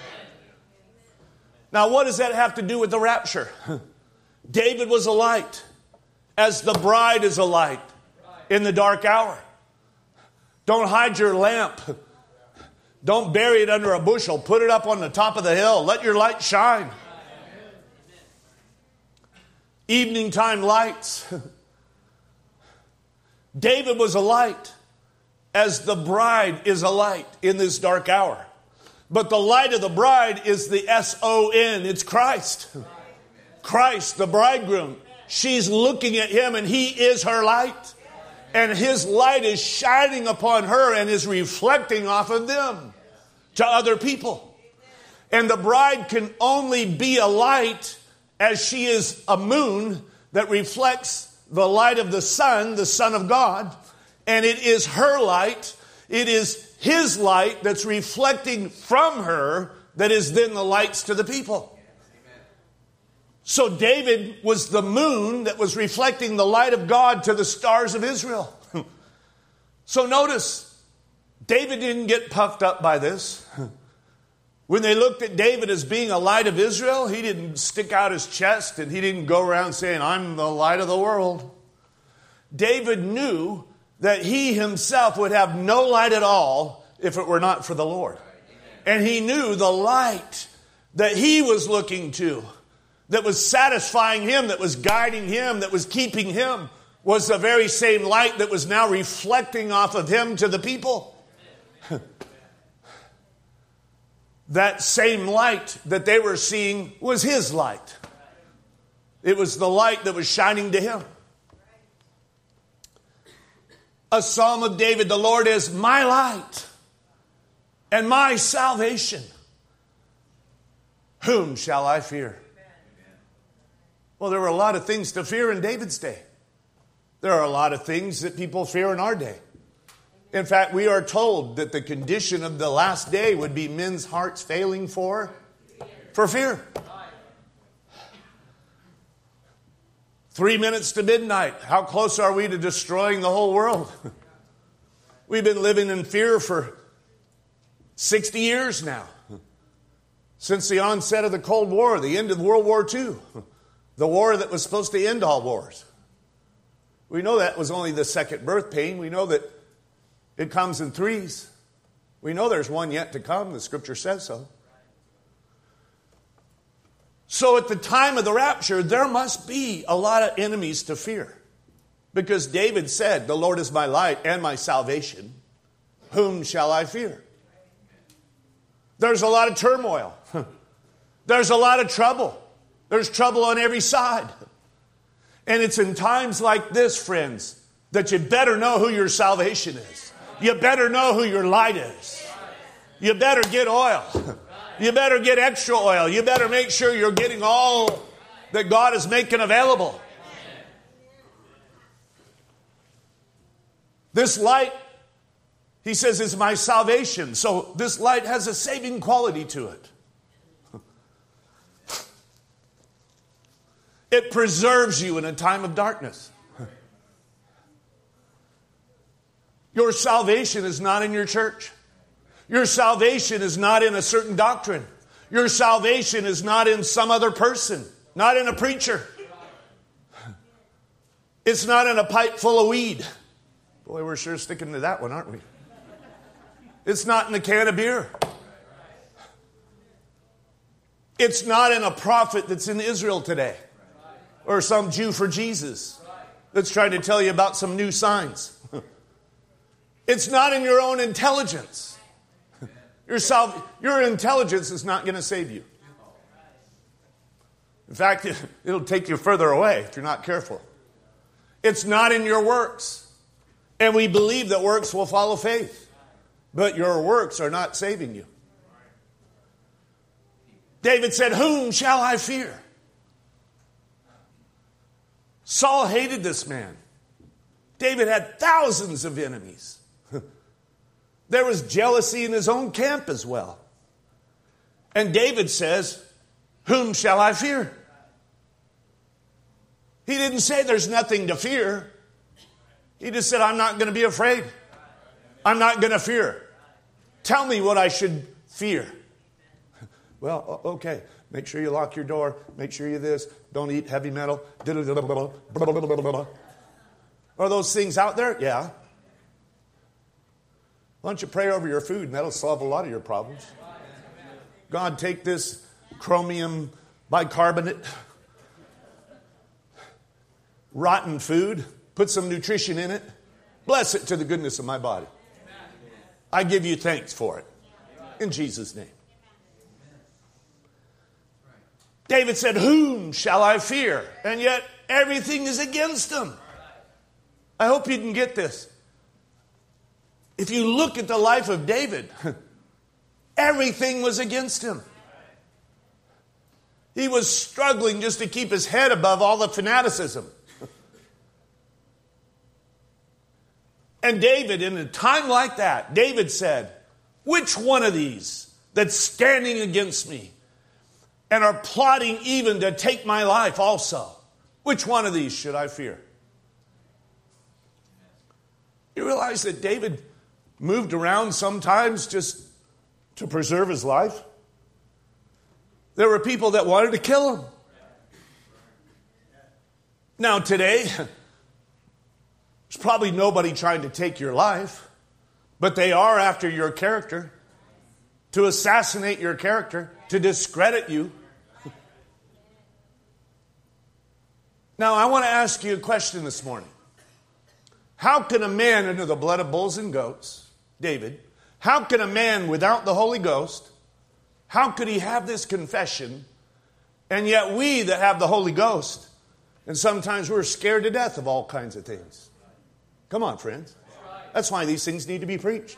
Now, what does that have to do with the rapture? David was a light, as the bride is a light in the dark hour. Don't hide your lamp. Don't bury it under a bushel. Put it up on the top of the hill. Let your light shine. Evening time lights. David was a light, as the bride is a light in this dark hour. But the light of the bride is the S O N. It's Christ. Christ, the bridegroom. She's looking at him and he is her light. And his light is shining upon her and is reflecting off of them to other people. And the bride can only be a light as she is a moon that reflects the light of the sun, the Son of God. And it is her light. It is his light that's reflecting from her that is then the lights to the people. So David was the moon that was reflecting the light of God to the stars of Israel. So notice, David didn't get puffed up by this. When they looked at David as being a light of Israel, he didn't stick out his chest and he didn't go around saying, I'm the light of the world. David knew that he himself would have no light at all if it were not for the Lord. And he knew the light that he was looking to, that was satisfying him, that was guiding him, that was keeping him, was the very same light that was now reflecting off of him to the people. That same light that they were seeing was his light. It was the light that was shining to him. A psalm of David, the Lord is my light and my salvation. Whom shall I fear? Well, there were a lot of things to fear in David's day. There are a lot of things that people fear in our day. In fact, we are told that the condition of the last day would be men's hearts failing for, for fear. Three minutes to midnight. How close are we to destroying the whole world? We've been living in fear for sixty years now. Since the onset of the Cold War, the end of World War Two. The war that was supposed to end all wars. We know that was only the second birth pain. We know that it comes in threes. We know there's one yet to come. The scripture says so. So at the time of the rapture, there must be a lot of enemies to fear. Because David said, the Lord is my light and my salvation. Whom shall I fear? There's a lot of turmoil. There's a lot of trouble. There's trouble on every side. And it's in times like this, friends, that you better know who your salvation is. You better know who your light is. You better get oil. You better get extra oil. You better make sure you're getting all that God is making available. This light, he says, is my salvation. So this light has a saving quality to it. It preserves you in a time of darkness. Your salvation is not in your church. Your salvation is not in a certain doctrine. Your salvation is not in some other person, not in a preacher. It's not in a pipe full of weed. Boy, we're sure sticking to that one, aren't we? It's not in a can of beer. It's not in a prophet that's in Israel today. Or some Jew for Jesus that's trying to tell you about some new signs. It's not in your own intelligence. Your, salv- your intelligence is not going to save you. In fact, it, it'll take you further away if you're not careful. It's not in your works. And we believe that works will follow faith. But your works are not saving you. David said, whom shall I fear? Saul hated this man. David had thousands of enemies. There was jealousy in his own camp as well. And David says, whom shall I fear? He didn't say there's nothing to fear. He just said, I'm not going to be afraid. I'm not going to fear. Tell me what I should fear. Well, okay. Make sure you lock your door. Make sure you this. Don't eat heavy metal. Are those things out there? Yeah. Why don't you pray over your food and that'll solve a lot of your problems. God, take this chromium bicarbonate, rotten food, put some nutrition in it, bless it to the goodness of my body. I give you thanks for it. In Jesus' name. David said, whom shall I fear? And yet everything is against him. I hope you can get this. If you look at the life of David, everything was against him. He was struggling just to keep his head above all the fanaticism. And David, in a time like that, David said, which one of these that's standing against me and are plotting even to take my life also, which one of these should I fear? You realize that David moved around sometimes just to preserve his life? There were people that wanted to kill him. Now today, there's probably nobody trying to take your life, but they are after your character, to assassinate your character, to discredit you. Now, I want to ask you a question this morning. How can a man under the blood of bulls and goats, David, how can a man without the Holy Ghost, how could he have this confession, and yet we that have the Holy Ghost, and sometimes we're scared to death of all kinds of things. Come on, friends. That's why these things need to be preached.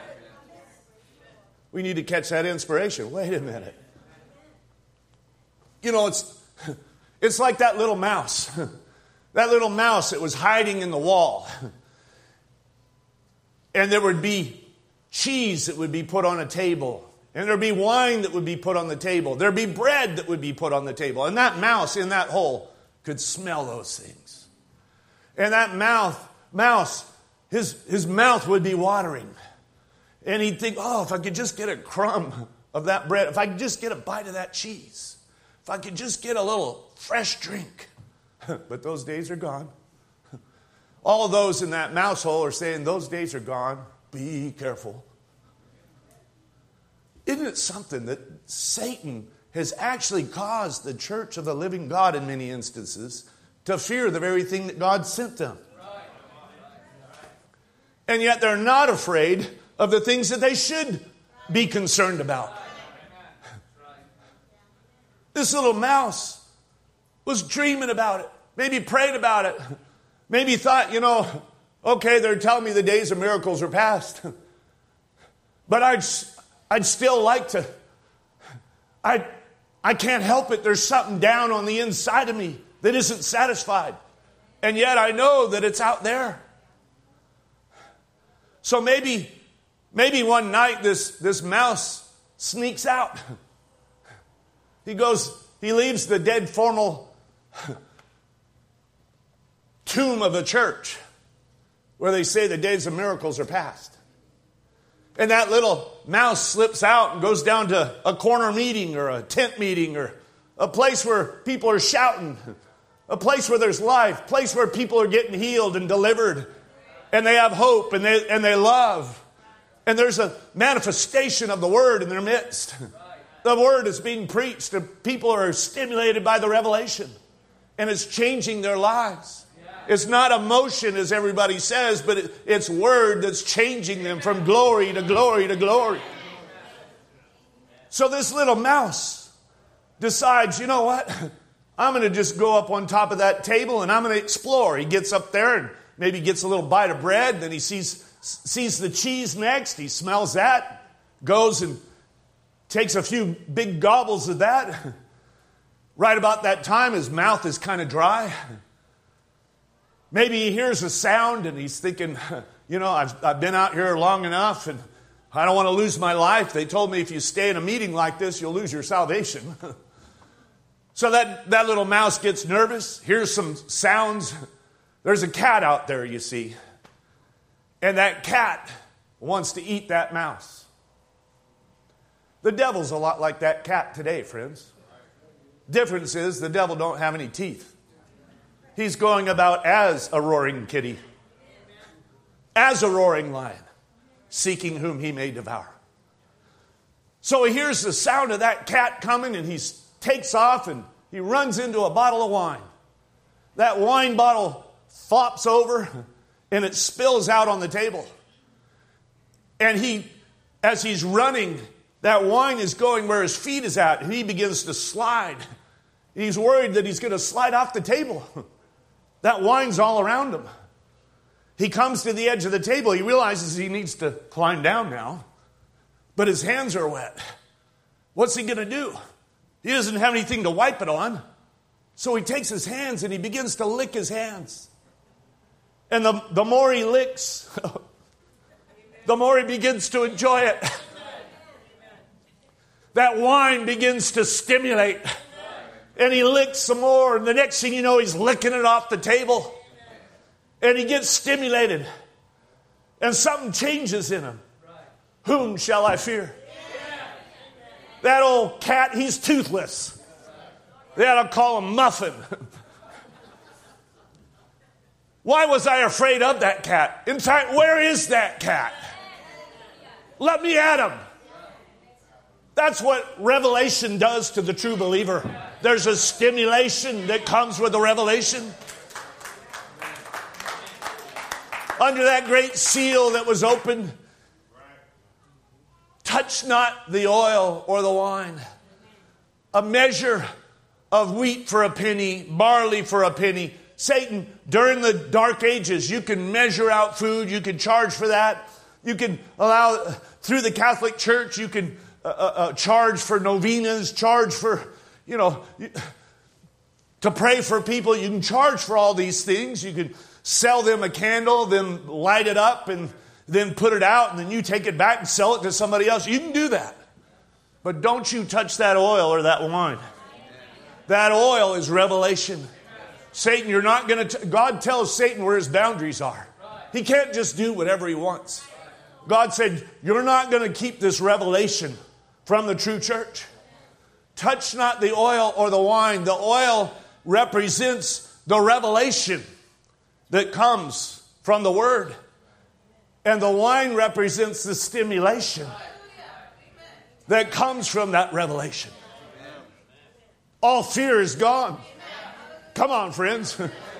We need to catch that inspiration. Wait a minute. You know, it's it's like that little mouse. That little mouse that was hiding in the wall. And there would be cheese that would be put on a table. And there'd be wine that would be put on the table. There'd be bread that would be put on the table. And that mouse in that hole could smell those things. And that mouth, mouse, his, his mouth would be watering. And he'd think, oh, if I could just get a crumb of that bread, if I could just get a bite of that cheese, if I could just get a little fresh drink. But those days are gone. All those in that mouse hole are saying, those days are gone. Be careful. Isn't it something that Satan has actually caused the church of the living God in many instances to fear the very thing that God sent them? And yet they're not afraid of the things that they should be concerned about. This little mouse was dreaming about it. Maybe prayed about it. Maybe thought, you know, okay, they're telling me the days of miracles are past. But I'd, I'd still like to. I, I can't help it. There's something down on the inside of me that isn't satisfied. And yet I know that it's out there. So maybe, maybe one night this, this mouse sneaks out. He goes, he leaves the dead formal tomb of the church where they say the days of miracles are past. And that little mouse slips out and goes down to a corner meeting or a tent meeting or a place where people are shouting, a place where there's life, a place where people are getting healed and delivered, and they have hope and they, and they love. And there's a manifestation of the word in their midst. The word is being preached and people are stimulated by the revelation. And it's changing their lives. It's not emotion, as everybody says, but it, it's word that's changing them from glory to glory to glory. So this little mouse decides, you know what? I'm going to just go up on top of that table and I'm going to explore. He gets up there and maybe gets a little bite of bread. Then he sees, sees the cheese next. He smells that, goes and takes a few big gobbles of that. Right about that time, his mouth is kind of dry. Maybe he hears a sound and he's thinking, you know, I've, I've been out here long enough and I don't want to lose my life. They told me if you stay in a meeting like this, you'll lose your salvation. So that, that little mouse gets nervous, hears some sounds. There's a cat out there, you see. And that cat wants to eat that mouse. The devil's a lot like that cat today, friends. Difference is the devil don't have any teeth. He's going about as a roaring kitty, as a roaring lion, seeking whom he may devour. So he hears the sound of that cat coming, and he takes off and he runs into a bottle of wine. That wine bottle flops over and it spills out on the table. And he, as he's running, that wine is going where his feet is at, and he begins to slide. He's worried that he's going to slide off the table. That wine's all around him. He comes to the edge of the table. He realizes he needs to climb down now, but his hands are wet. What's he going to do? He doesn't have anything to wipe it on. So he takes his hands and he begins to lick his hands. And the, the more he licks, the more he begins to enjoy it. That wine begins to stimulate. And he licks some more. And the next thing you know, he's licking it off the table. And he gets stimulated. And something changes in him. Whom shall I fear? That old cat, he's toothless. They ought to call him Muffin. Why was I afraid of that cat? In fact, where is that cat? Let me at him. That's what revelation does to the true believer. There's a stimulation that comes with the revelation. Under that great seal that was opened, touch not the oil or the wine. A measure of wheat for a penny, barley for a penny. Satan, during the dark ages, you can measure out food. You can charge for that. You can allow, through the Catholic Church, you can uh, uh, charge for novenas, charge for, you know, to pray for people. You can charge for all these things. You can sell them a candle, then light it up, and then put it out, and then you take it back and sell it to somebody else. You can do that. But don't you touch that oil or that wine. That oil is revelation. Satan, you're not going to... God tells Satan where his boundaries are. He can't just do whatever he wants. God said, you're not going to keep this revelation from the true church. Touch not the oil or the wine. The oil represents the revelation that comes from the Word. And the wine represents the stimulation that comes from that revelation. All fear is gone. Come on, friends.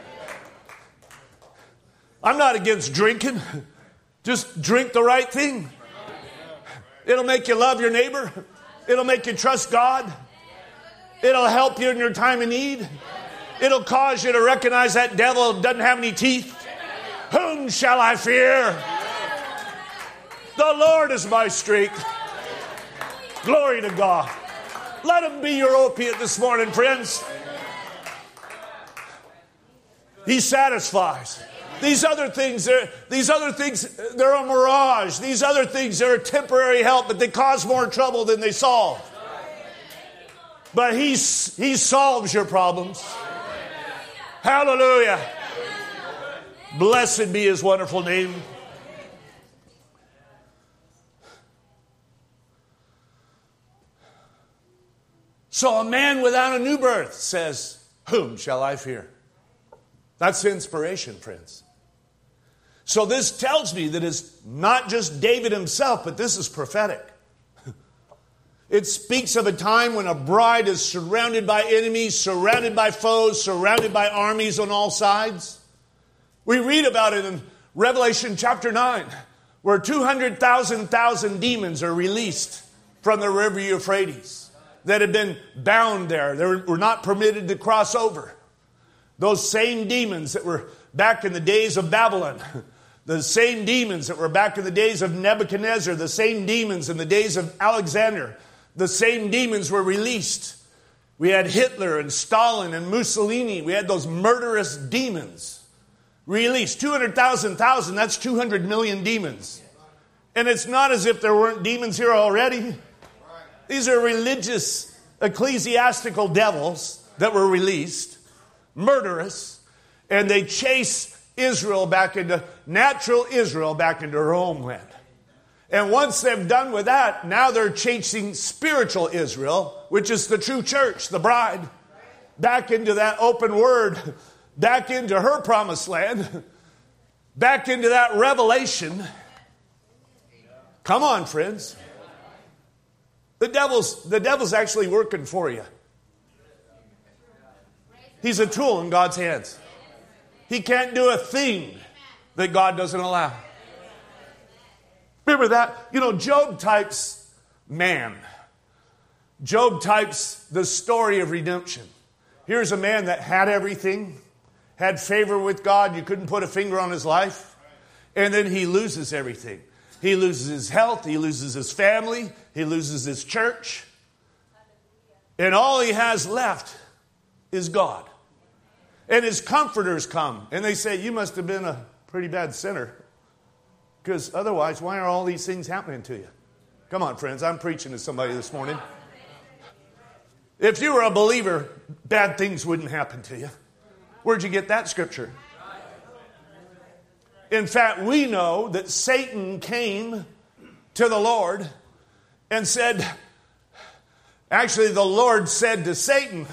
I'm not against drinking. Just drink the right thing. It'll make you love your neighbor. It'll make you trust God. It'll help you in your time of need. It'll cause you to recognize that devil doesn't have any teeth. Whom shall I fear? The Lord is my strength. Glory to God. Let him be your opiate this morning, friends. He satisfies. These other things, these other things, they're a mirage. These other things, they're a temporary help, but they cause more trouble than they solve. But he, he solves your problems. Hallelujah. Blessed be his wonderful name. So a man without a new birth says, whom shall I fear? That's inspiration, friends. So this tells me that it's not just David himself, but this is prophetic. It speaks of a time when a bride is surrounded by enemies, surrounded by foes, surrounded by armies on all sides. We read about it in Revelation chapter nine, where two hundred thousand thousand demons are released from the river Euphrates that had been bound there. They were not permitted to cross over. Those same demons that were back in the days of Babylon, the same demons that were back in the days of Nebuchadnezzar, the same demons in the days of Alexander, the same demons were released. We had Hitler and Stalin and Mussolini. We had those murderous demons released. two hundred thousand, thousand, that's two hundred million demons. And it's not as if there weren't demons here already. These are religious, ecclesiastical devils that were released, murderous, and they chase Israel back into, natural Israel back into her homeland. And once they've done with that, now they're chasing spiritual Israel, which is the true church, the bride, back into that open word, back into her promised land, back into that revelation. Come on, friends. The devil's, the devil's actually working for you. He's a tool in God's hands. He can't do a thing that God doesn't allow. Remember that? You know, Job types man. Job types the story of redemption. Here's a man that had everything, had favor with God. You couldn't put a finger on his life. And then he loses everything. He loses his health. He loses his family. He loses his church. And all he has left is God. And his comforters come. And they say, you must have been a pretty bad sinner. Because otherwise, why are all these things happening to you? Come on, friends. I'm preaching to somebody this morning. If you were a believer, bad things wouldn't happen to you. Where'd you get that scripture? In fact, we know that Satan came to the Lord and said, actually, the Lord said to Satan,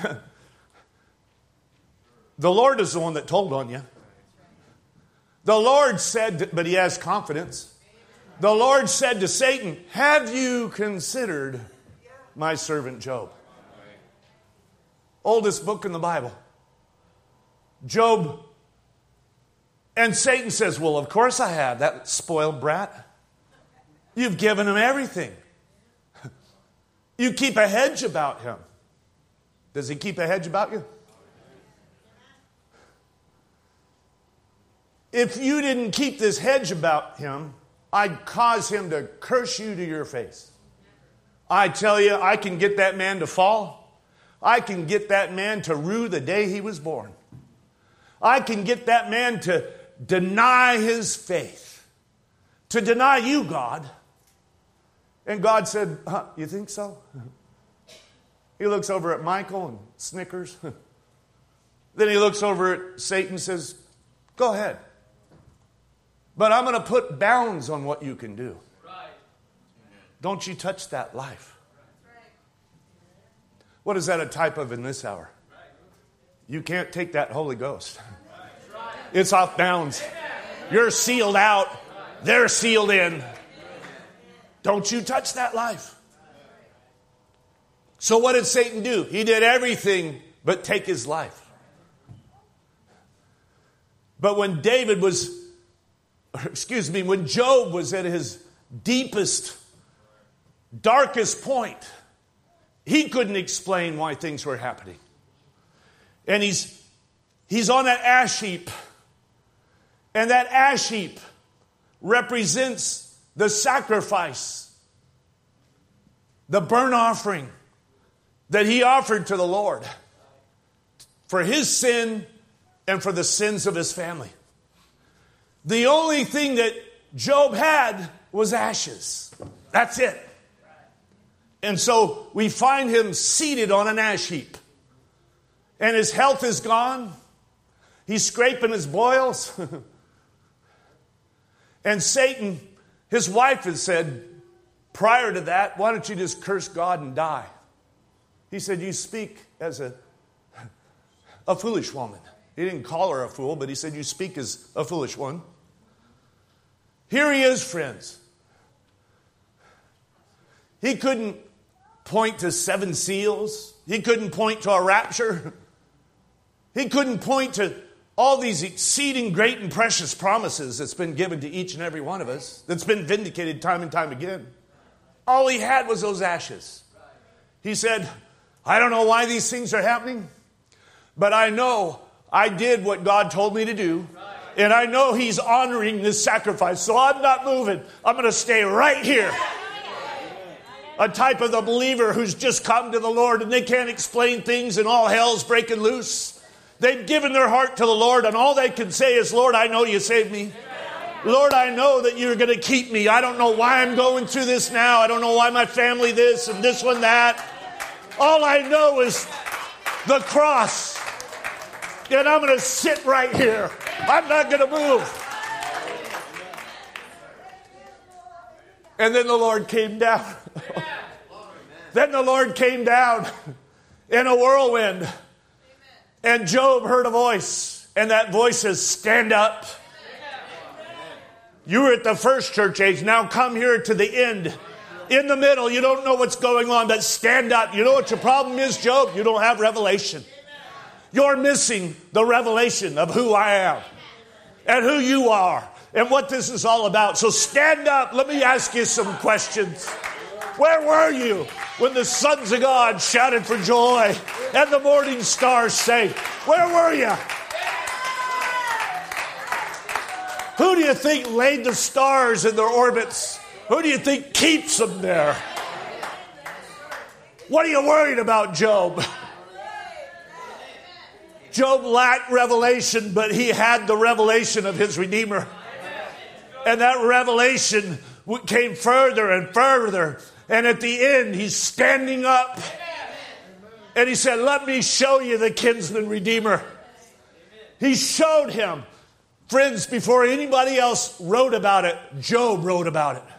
the Lord is the one that told on you. The Lord said, but he has confidence. The Lord said to Satan, have you considered my servant Job? Oldest book in the Bible. Job. And Satan says, well, of course I have, that spoiled brat. You've given him everything. You keep a hedge about him. Does he keep a hedge about you? If you didn't keep this hedge about him, I'd cause him to curse you to your face. I tell you, I can get that man to fall. I can get that man to rue the day he was born. I can get that man to deny his faith. To deny you, God. And God said, huh, you think so? He looks over at Michael and snickers. Then he looks over at Satan and says, go ahead. But I'm going to put bounds on what you can do. Don't you touch that life. What is that a type of in this hour? You can't take that Holy Ghost. It's off bounds. You're sealed out. They're sealed in. Don't you touch that life. So what did Satan do? He did everything but take his life. But when David was, excuse me, when Job was at his deepest, darkest point, he couldn't explain why things were happening. And he's he's on that ash heap. And that ash heap represents the sacrifice, the burnt offering that he offered to the Lord for his sin and for the sins of his family. The only thing that Job had was ashes. That's it. And so we find him seated on an ash heap. And his health is gone. He's scraping his boils. And Satan, his wife had said, prior to that, why don't you just curse God and die? He said, you speak as a, a foolish woman. He didn't call her a fool, but he said, you speak as a foolish one. Here he is, friends. He couldn't point to seven seals. He couldn't point to a rapture. He couldn't point to all these exceeding great and precious promises that's been given to each and every one of us, that's been vindicated time and time again. All he had was those ashes. He said, I don't know why these things are happening, but I know I did what God told me to do. And I know he's honoring this sacrifice. So I'm not moving. I'm going to stay right here. A type of the believer who's just come to the Lord and they can't explain things and all hell's breaking loose. They've given their heart to the Lord and all they can say is, Lord, I know you saved me. Lord, I know that you're going to keep me. I don't know why I'm going through this now. I don't know why my family this and this one that. All I know is the cross. And I'm going to sit right here. I'm not going to move. And then the Lord came down. Then the Lord came down in a whirlwind. And Job heard a voice. And that voice says, stand up. You were at the first church age. Now come here to the end. In the middle, you don't know what's going on, but stand up. You know what your problem is, Job? You don't have revelation. You're missing the revelation of who I am and who you are and what this is all about. So stand up. Let me ask you some questions. Where were you when the sons of God shouted for joy and the morning stars sang? Where were you? Who do you think laid the stars in their orbits? Who do you think keeps them there? What are you worried about, Job? Job lacked revelation, but he had the revelation of his Redeemer. And that revelation came further and further. And at the end, he's standing up. And he said, let me show you the kinsman Redeemer. He showed him. Friends, before anybody else wrote about it, Job wrote about it.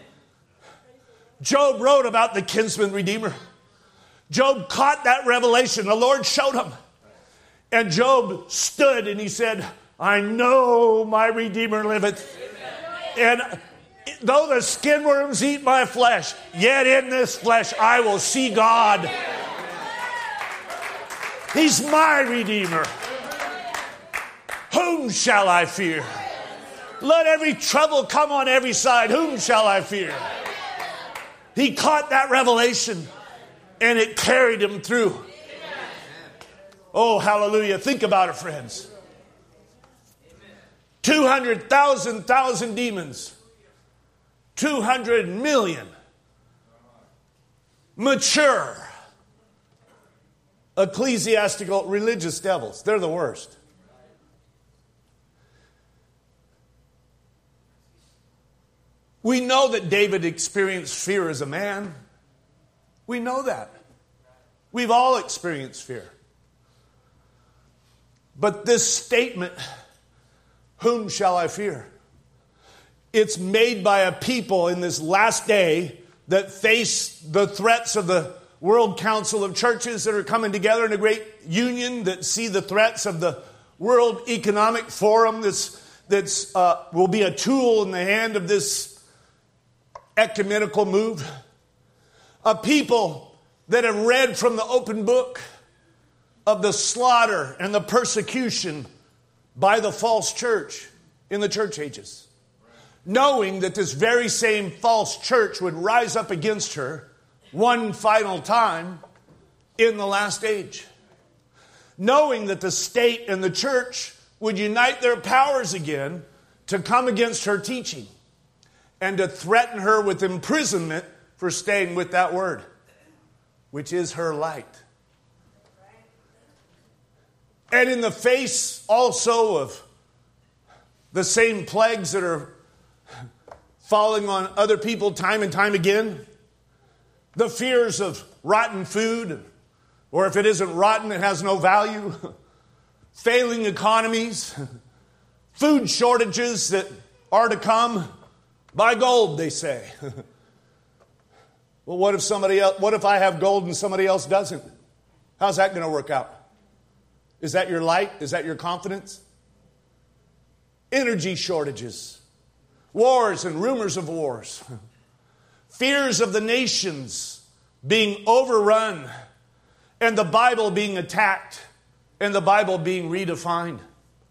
Job wrote about the kinsman Redeemer. Job caught that revelation. The Lord showed him. And Job stood and he said, I know my Redeemer liveth. And though the skin worms eat my flesh, yet in this flesh I will see God. He's my Redeemer. Whom shall I fear? Let every trouble come on every side. Whom shall I fear? He caught that revelation and it carried him through. Oh, hallelujah. Think about it, friends. two hundred thousand, thousand demons. two hundred million. Mature. Ecclesiastical religious devils. They're the worst. We know that David experienced fear as a man. We know that. We've all experienced fear. But this statement, whom shall I fear? It's made by a people in this last day that face the threats of the World Council of Churches that are coming together in a great union, that see the threats of the World Economic Forum that's, that's uh, will be a tool in the hand of this ecumenical move. A people that have read from the open book of the slaughter and the persecution by the false church in the church ages. Knowing that this very same false church would rise up against her one final time in the last age. Knowing that the state and the church would unite their powers again to come against her teaching and to threaten her with imprisonment for staying with that word, which is her light. And in the face also of the same plagues that are falling on other people time and time again, the fears of rotten food, or if it isn't rotten, it has no value, failing economies, food shortages that are to come, buy gold, they say. Well, what if somebody else, what if I have gold and somebody else doesn't? How's that going to work out? Is that your light? Is that your confidence? Energy shortages, wars and rumors of wars, fears of the nations being overrun, and the Bible being attacked, and the Bible being redefined.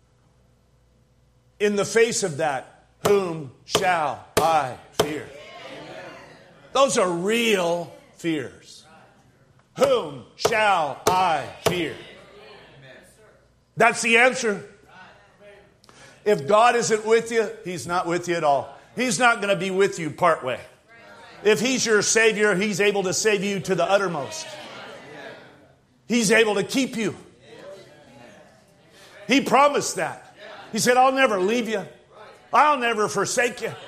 In the face of that, whom shall I fear? Those are real fears. Whom shall I fear? That's the answer. If God isn't with you, He's not with you at all. He's not going to be with you partway. If He's your Savior, He's able to save you to the uttermost. He's able to keep you. He promised that. He said, I'll never leave you. I'll never forsake you.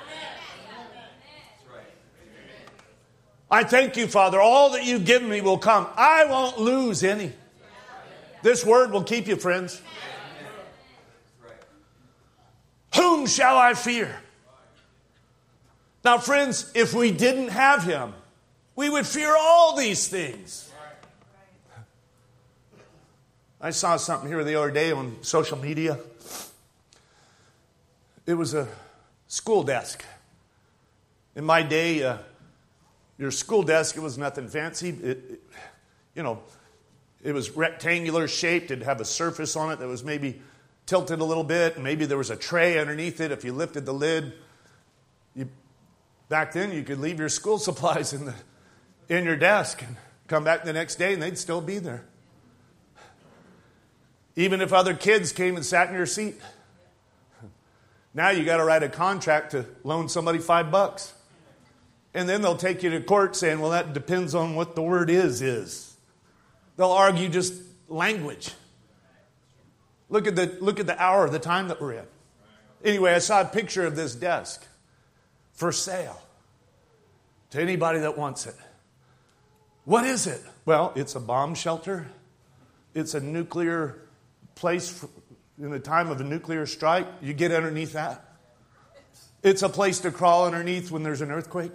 I thank you, Father. All that you've given me will come. I won't lose any. This word will keep you, friends. Whom shall I fear? Now, friends, if we didn't have him, we would fear all these things. I saw something here the other day on social media. It was a school desk. In my day, uh, your school desk, it was nothing fancy. It, it, you know, it was rectangular shaped. It'd have a surface on it that was maybe tilted a little bit. Maybe there was a tray underneath it. If you lifted the lid, you, back then you could leave your school supplies in the in your desk and come back the next day and they'd still be there. Even if other kids came and sat in your seat. Now you got to write a contract to loan somebody five bucks. And then they'll take you to court saying, well, that depends on what the word is, is. They'll argue just language. Look at the look at the hour, the time that we're in. Anyway, I saw a picture of this desk for sale to anybody that wants it. What is it? Well, it's a bomb shelter. It's a nuclear place for, in the time of a nuclear strike. You get underneath that. It's a place to crawl underneath when there's an earthquake.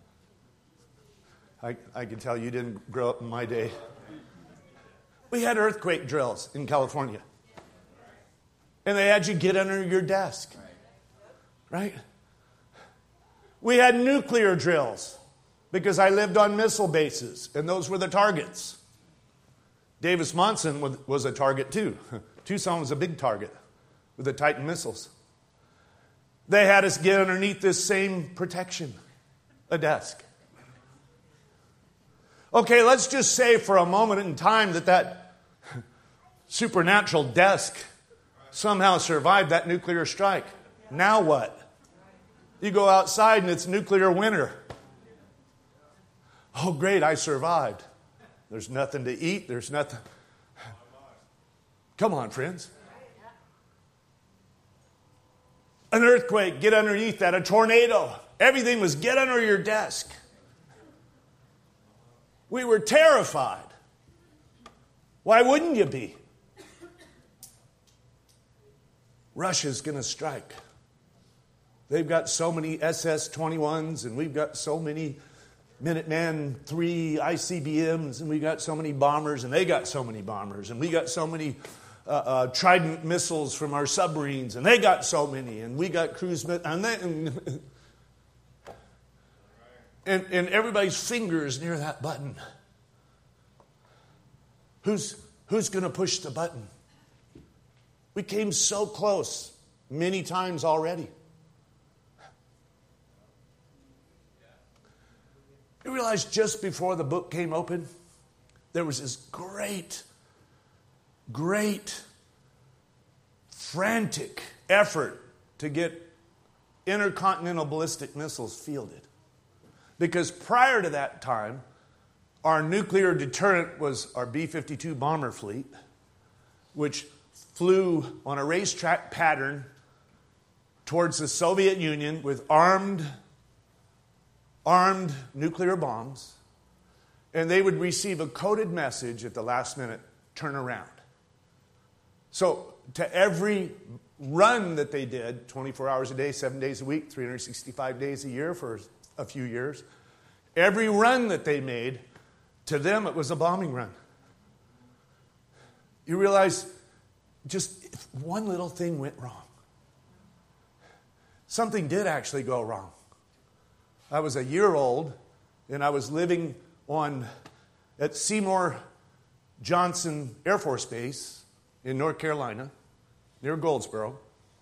I, I can tell you didn't grow up in my day. We had earthquake drills in California. And they had you get under your desk. Right? We had nuclear drills because I lived on missile bases, and those were the targets. Davis Monson was a target too. Tucson was a big target with the Titan missiles. They had us get underneath this same protection, a desk. Okay, let's just say for a moment in time that that supernatural desk somehow survived that nuclear strike. Now what? You go outside and it's nuclear winter. Oh, great, I survived. There's nothing to eat. There's nothing. Come on, friends. An earthquake, get underneath that. A tornado. Everything was get under your desk. We were terrified. Why wouldn't you be? Russia's going to strike. They've got so many S S twenty-ones, and we've got so many Minuteman three I C B Ms, and we got so many bombers, and they got so many bombers, and we got so many uh, uh, Trident missiles from our submarines, and they got so many, and we got cruise missiles, and, and, and, and everybody's finger is near that button. Who's, who's going to push the button? We came so close many times already. You realize just before the book came open, there was this great, great, frantic effort to get intercontinental ballistic missiles fielded. Because prior to that time, our nuclear deterrent was our B fifty-two bomber fleet, which flew on a racetrack pattern towards the Soviet Union with armed armed nuclear bombs, and they would receive a coded message at the last minute, turn around. So to every run that they did, twenty-four hours a day, seven days a week, three hundred sixty-five days a year for a few years, every run that they made, to them it was a bombing run. You realize just if one little thing went wrong, something did actually go wrong. I was a year old, and I was living on at Seymour Johnson Air Force Base in North Carolina, near Goldsboro.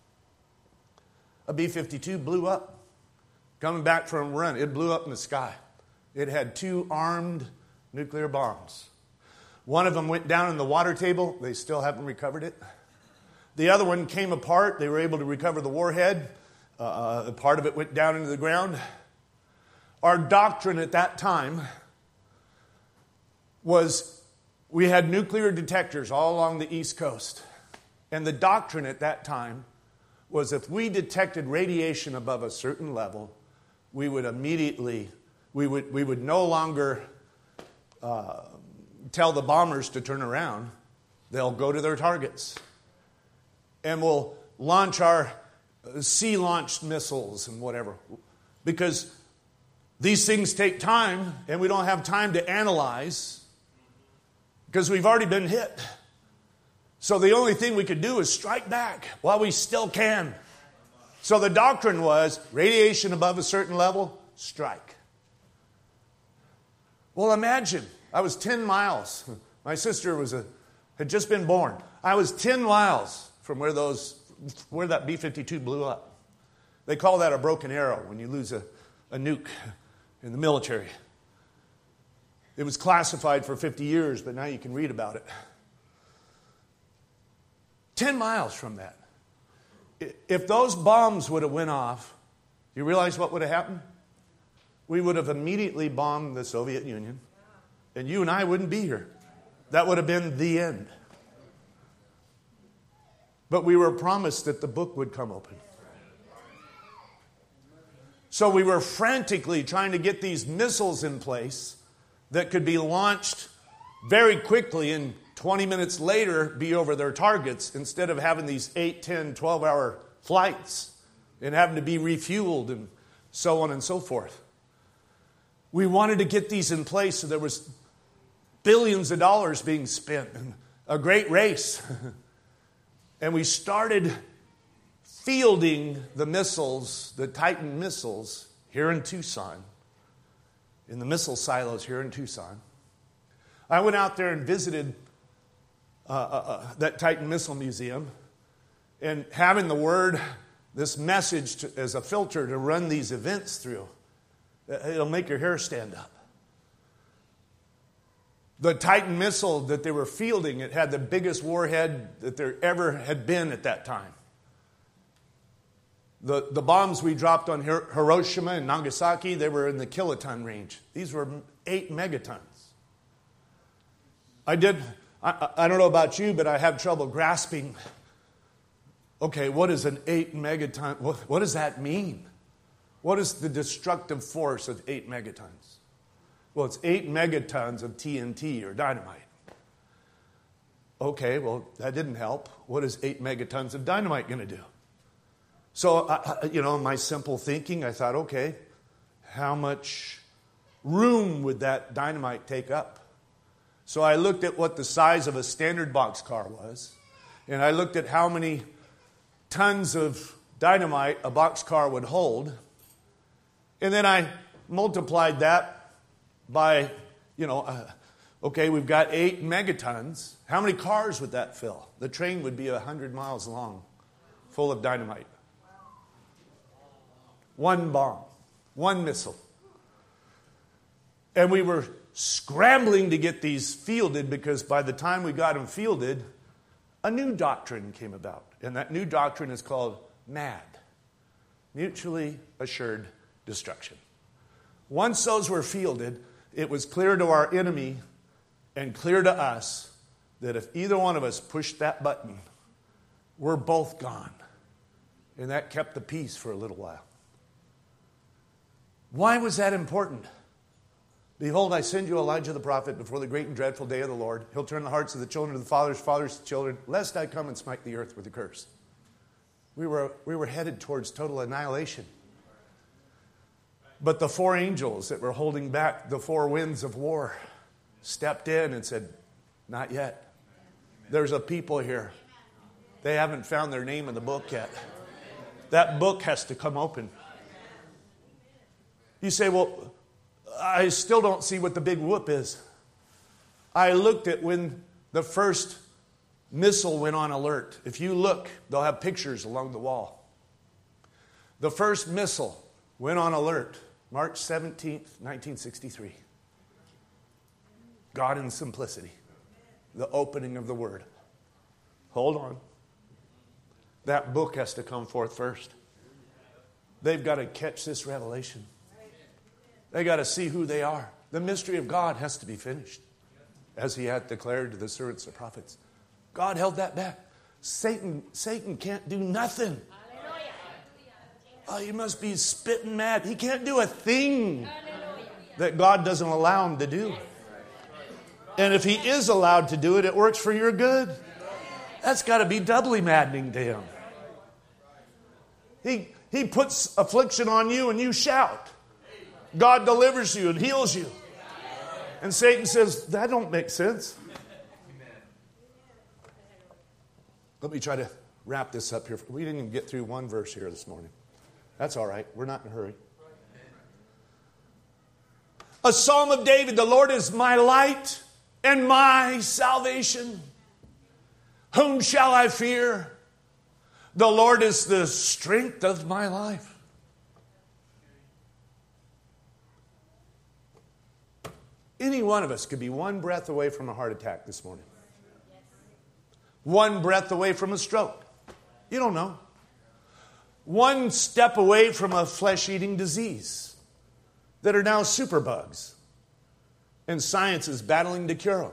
A B fifty-two blew up, coming back from a run. It blew up in the sky. It had two armed nuclear bombs. One of them went down in the water table. They still haven't recovered it. The other one came apart. They were able to recover the warhead. Uh, part of it went down into the ground. Our doctrine at that time was we had nuclear detectors all along the East Coast. And the doctrine at that time was if we detected radiation above a certain level, we would immediately, we would, we would no longer uh, tell the bombers to turn around. They'll go to their targets. And we'll launch our sea-launched missiles and whatever. because these things take time and we don't have time to analyze because we've already been hit. So the only thing we could do is strike back while we still can. So the doctrine was radiation above a certain level, strike. Well, imagine, I was ten miles. My sister was a, had just been born. I was ten miles from where those, where that B fifty-two blew up. They call that a broken arrow when you lose a, a nuke in the military. It was classified for fifty years, but now you can read about it. Ten miles from that. If those bombs would have went off, you realize what would have happened? We would have immediately bombed the Soviet Union, and you and I wouldn't be here. That would have been the end. But we were promised that the book would come open. So we were frantically trying to get these missiles in place that could be launched very quickly and twenty minutes later be over their targets instead of having these eight, ten, twelve-hour flights and having to be refueled and so on and so forth. We wanted to get these in place so there was billions of dollars being spent and a great race. And we started fielding the missiles, the Titan missiles, here in Tucson, in the missile silos here in Tucson. I went out there and visited uh, uh, uh, that Titan Missile Museum, and having the Word, this message to, as a filter to run these events through, it'll make your hair stand up. The Titan missile that they were fielding, it had the biggest warhead that there ever had been at that time. The, the bombs we dropped on Hiroshima and Nagasaki, they were in the kiloton range. These were eight megatons. I did, I, I don't know about you, but I have trouble grasping, okay, what is an eight megaton? What, what does that mean? What is the destructive force of eight megatons? Well, it's eight megatons of T N T or dynamite. Okay, well, that didn't help. What is eight megatons of dynamite going to do? So, I, you know, my simple thinking, I thought, okay, how much room would that dynamite take up? So I looked at what the size of a standard boxcar was, and I looked at how many tons of dynamite a boxcar would hold, and then I multiplied that by, you know, uh, okay, we've got eight megatons. How many cars would that fill? The train would be one hundred miles long, full of dynamite. One bomb, one missile. And we were scrambling to get these fielded because by the time we got them fielded, a new doctrine came about. And that new doctrine is called MAD, Mutually Assured Destruction. Once those were fielded, it was clear to our enemy and clear to us that if either one of us pushed that button, we're both gone. And that kept the peace for a little while. Why was that important? Behold, I send you Elijah the prophet before the great and dreadful day of the Lord. He'll turn the hearts of the children to the fathers, fathers to children, lest I come and smite the earth with a curse. We were, we were headed towards total annihilation. But the four angels that were holding back the four winds of war stepped in and said, not yet. There's a people here. They haven't found their name in the book yet. That book has to come open. You say, well, I still don't see what the big whoop is. I looked at when the first missile went on alert. If you look, they'll have pictures along the wall. The first missile went on alert March seventeenth, nineteen sixty-three. God in simplicity. The opening of the Word. Hold on. That book has to come forth first. They've got to catch this revelation. They got to see who they are. The mystery of God has to be finished, as He had declared to the servants of prophets. God held that back. Satan, Satan can't do nothing. Oh, he must be spitting mad. He can't do a thing that God doesn't allow him to do. And if he is allowed to do it, it works for your good. That's got to be doubly maddening to him. He, he puts affliction on you and you shout. God delivers you and heals you. And Satan says, that don't make sense. Let me try to wrap this up here. We didn't even get through one verse here this morning. That's all right. We're not in a hurry. A psalm of David, the Lord is my light and my salvation. Whom shall I fear? The Lord is the strength of my life. Any one of us could be one breath away from a heart attack this morning. One breath away from a stroke. You don't know. One step away from a flesh-eating disease that are now superbugs. And science is battling to cure them.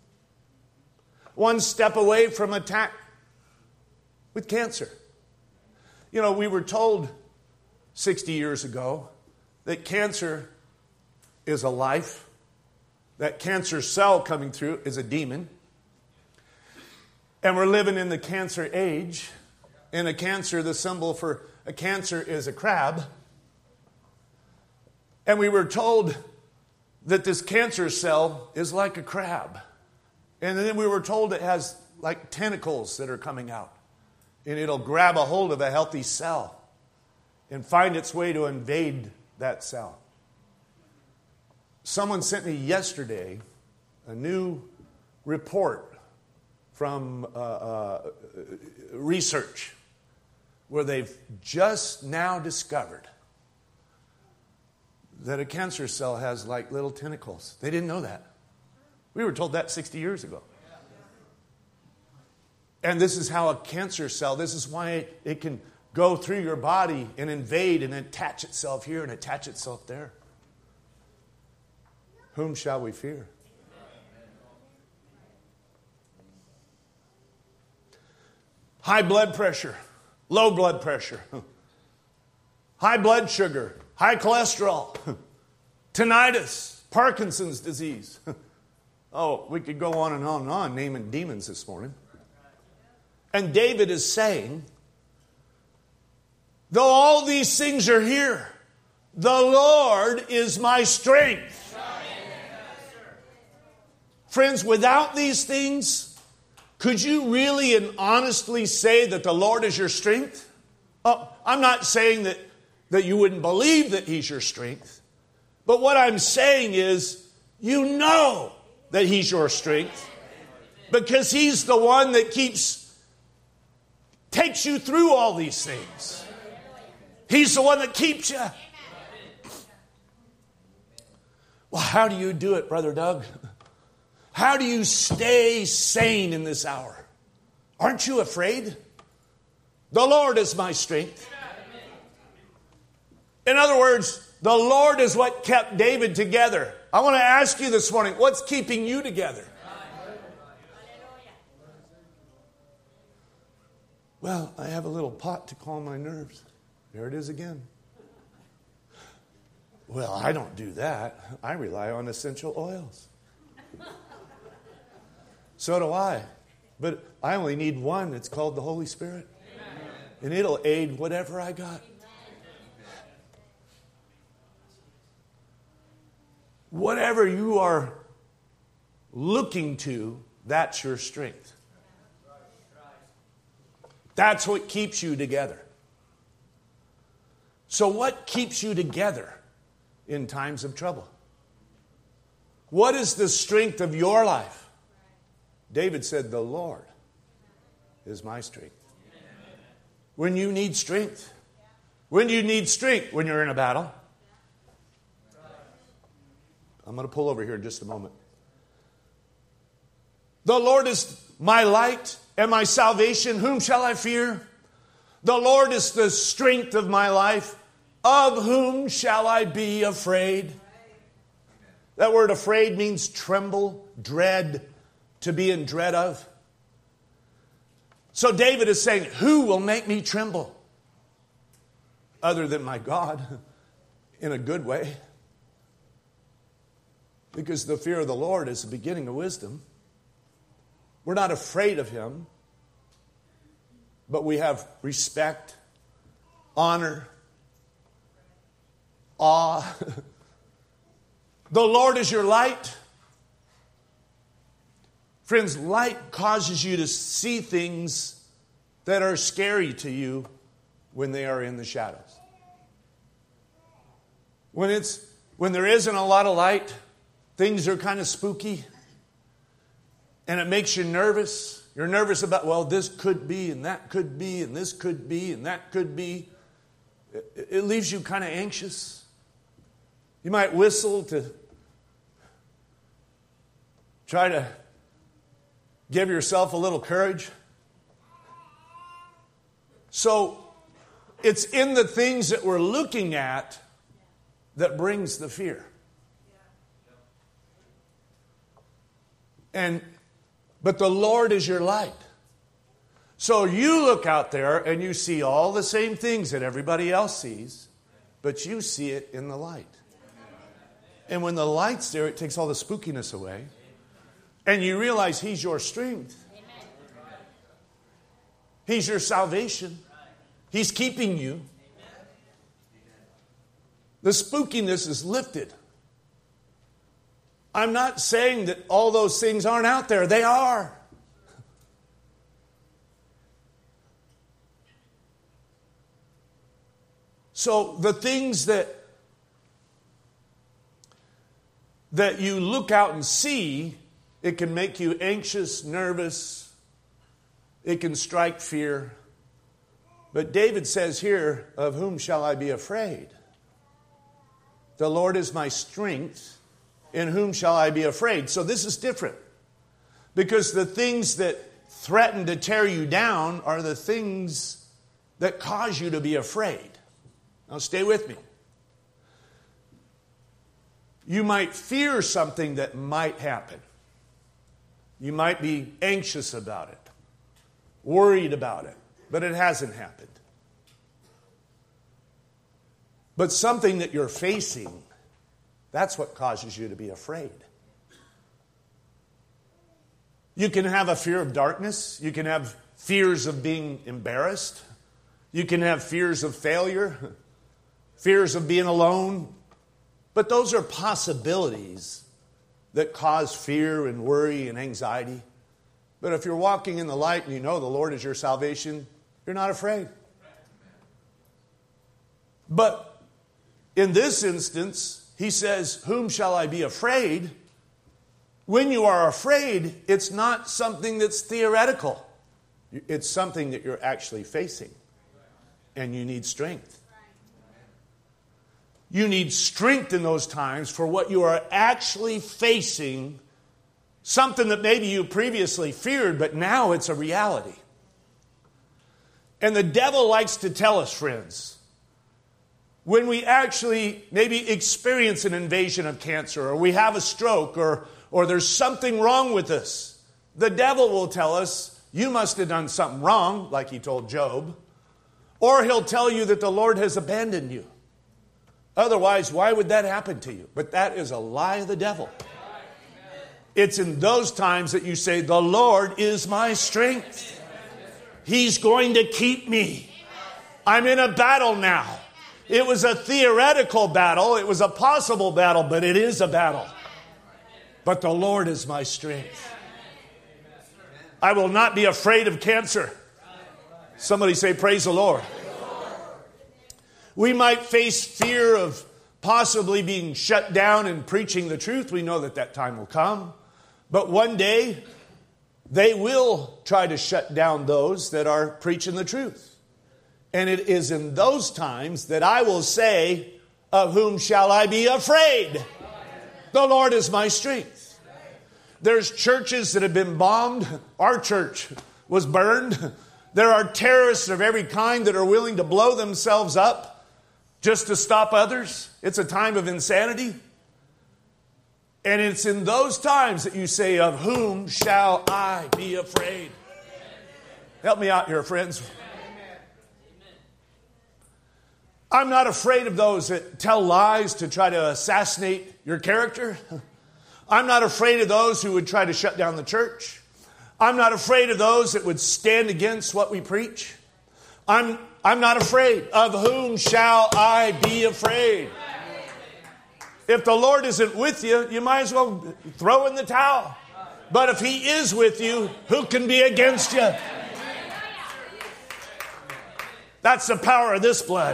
One step away from attack with cancer. You know, we were told sixty years ago that cancer is a life. That cancer cell coming through is a demon. And we're living in the cancer age. And a cancer, the symbol for a cancer is a crab. And we were told that this cancer cell is like a crab. And then we were told it has like tentacles that are coming out. And it'll grab a hold of a healthy cell and find its way to invade that cell. Someone sent me yesterday a new report from uh, uh, research where they've just now discovered that a cancer cell has like little tentacles. They didn't know that. We were told that sixty years ago. And this is how a cancer cell, this is why it, it can go through your body and invade and attach itself here and attach itself there. Whom shall we fear? High blood pressure, low blood pressure, high blood sugar, high cholesterol, tinnitus, Parkinson's disease. Oh, we could go on and on and on naming demons this morning. And David is saying, though all these things are here, the Lord is my strength. Friends, without these things, could you really and honestly say that the Lord is your strength? Oh, I'm not saying that, that you wouldn't believe that He's your strength. But what I'm saying is, you know that He's your strength. Because He's the one that keeps, takes you through all these things. He's the one that keeps you. Well, how do you do it, Brother Doug? How do you stay sane in this hour? Aren't you afraid? The Lord is my strength. In other words, the Lord is what kept David together. I want to ask you this morning, what's keeping you together? Well, I have a little pot to calm my nerves. There it is again. Well, I don't do that. I rely on essential oils. So do I. But I only need one. It's called the Holy Spirit. Amen. And it'll aid whatever I got. Amen. Whatever you are looking to, that's your strength. That's what keeps you together. So what keeps you together in times of trouble? What is the strength of your life? David said, the Lord is my strength. When you need strength. When you need strength? When you're in a battle. I'm going to pull over here in just a moment. The Lord is my light and my salvation. Whom shall I fear? The Lord is the strength of my life. Of whom shall I be afraid? That word afraid means tremble, dread, to be in dread of. So David is saying, who will make me tremble? Other than my God, in a good way. Because the fear of the Lord is the beginning of wisdom. We're not afraid of Him, but we have respect, honor, awe. The Lord is your light. Friends, light causes you to see things that are scary to you when they are in the shadows. When it's when there isn't a lot of light, things are kind of spooky, and it makes you nervous. You're nervous about, well, this could be, and that could be, and this could be, and that could be. It, it leaves you kind of anxious. You might whistle to try to give yourself a little courage. So it's in the things that we're looking at that brings the fear. And but the Lord is your light. So you look out there and you see all the same things that everybody else sees, but you see it in the light. And when the light's there, it takes all the spookiness away. And you realize He's your strength. He's your salvation. He's keeping you. The spookiness is lifted. I'm not saying that all those things aren't out there. They are. So the things that that you look out and see, it can make you anxious, nervous. It can strike fear. But David says here, of whom shall I be afraid? The Lord is my strength. In whom shall I be afraid? So this is different. Because the things that threaten to tear you down are the things that cause you to be afraid. Now stay with me. You might fear something that might happen. You might be anxious about it, worried about it, but it hasn't happened. But something that you're facing, that's what causes you to be afraid. You can have a fear of darkness. You can have fears of being embarrassed. You can have fears of failure, fears of being alone. But those are possibilities that cause fear and worry and anxiety. But if you're walking in the light and you know the Lord is your salvation, you're not afraid. But in this instance, he says, whom shall I be afraid? When you are afraid, it's not something that's theoretical. It's something that you're actually facing. And you need strength. You need strength in those times for what you are actually facing. Something that maybe you previously feared, but now it's a reality. And the devil likes to tell us, friends, when we actually maybe experience an invasion of cancer, or we have a stroke, or, or there's something wrong with us, the devil will tell us, you must have done something wrong, like he told Job. Or he'll tell you that the Lord has abandoned you. Otherwise, why would that happen to you? But that is a lie of the devil. It's in those times that you say, the Lord is my strength. He's going to keep me. I'm in a battle now. It was a theoretical battle. It was a possible battle, but it is a battle. But the Lord is my strength. I will not be afraid of cancer. Somebody say, praise the Lord. We might face fear of possibly being shut down in preaching the truth. We know that that time will come. But one day, they will try to shut down those that are preaching the truth. And it is in those times that I will say, of whom shall I be afraid? The Lord is my strength. There's churches that have been bombed. Our church was burned. There are terrorists of every kind that are willing to blow themselves up just to stop others. It's a time of insanity. And it's in those times that you say, of whom shall I be afraid? Help me out here, friends. I'm not afraid of those that tell lies to try to assassinate your character. I'm not afraid of those who would try to shut down the church. I'm not afraid of those that would stand against what we preach. I'm, I'm not afraid. Of whom shall I be afraid? If the Lord isn't with you, you might as well throw in the towel. But if He is with you, who can be against you? That's the power of this blood.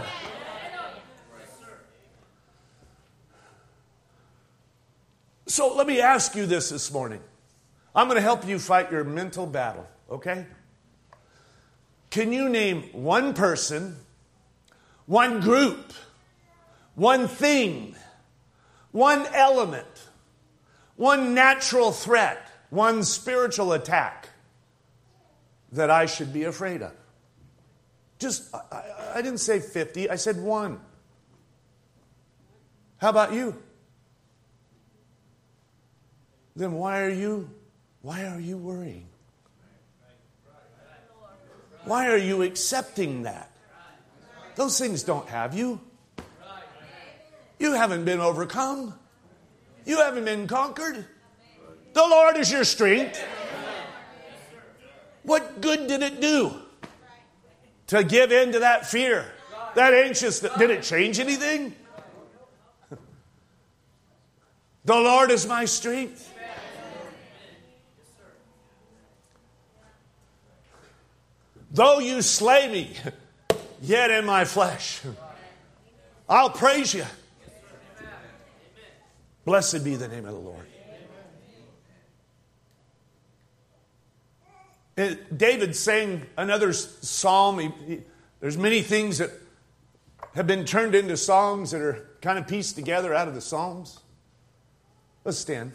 So let me ask you this this morning. I'm going to help you fight your mental battle, okay? Can you name one person, one group, one thing, one element, one natural threat, one spiritual attack that I should be afraid of? Just, I, I didn't say fifty, I said one. How about you? Then why are you, why are you worrying? Why are you accepting that? Those things don't have you. You haven't been overcome. You haven't been conquered. The Lord is your strength. What good did it do to give in to that fear, that anxiousness? Did it change anything? The Lord is my strength. Though you slay me, yet in my flesh, I'll praise you. Blessed be the name of the Lord. And David sang another psalm. He, he, there's many things that have been turned into songs that are kind of pieced together out of the Psalms. Let's stand.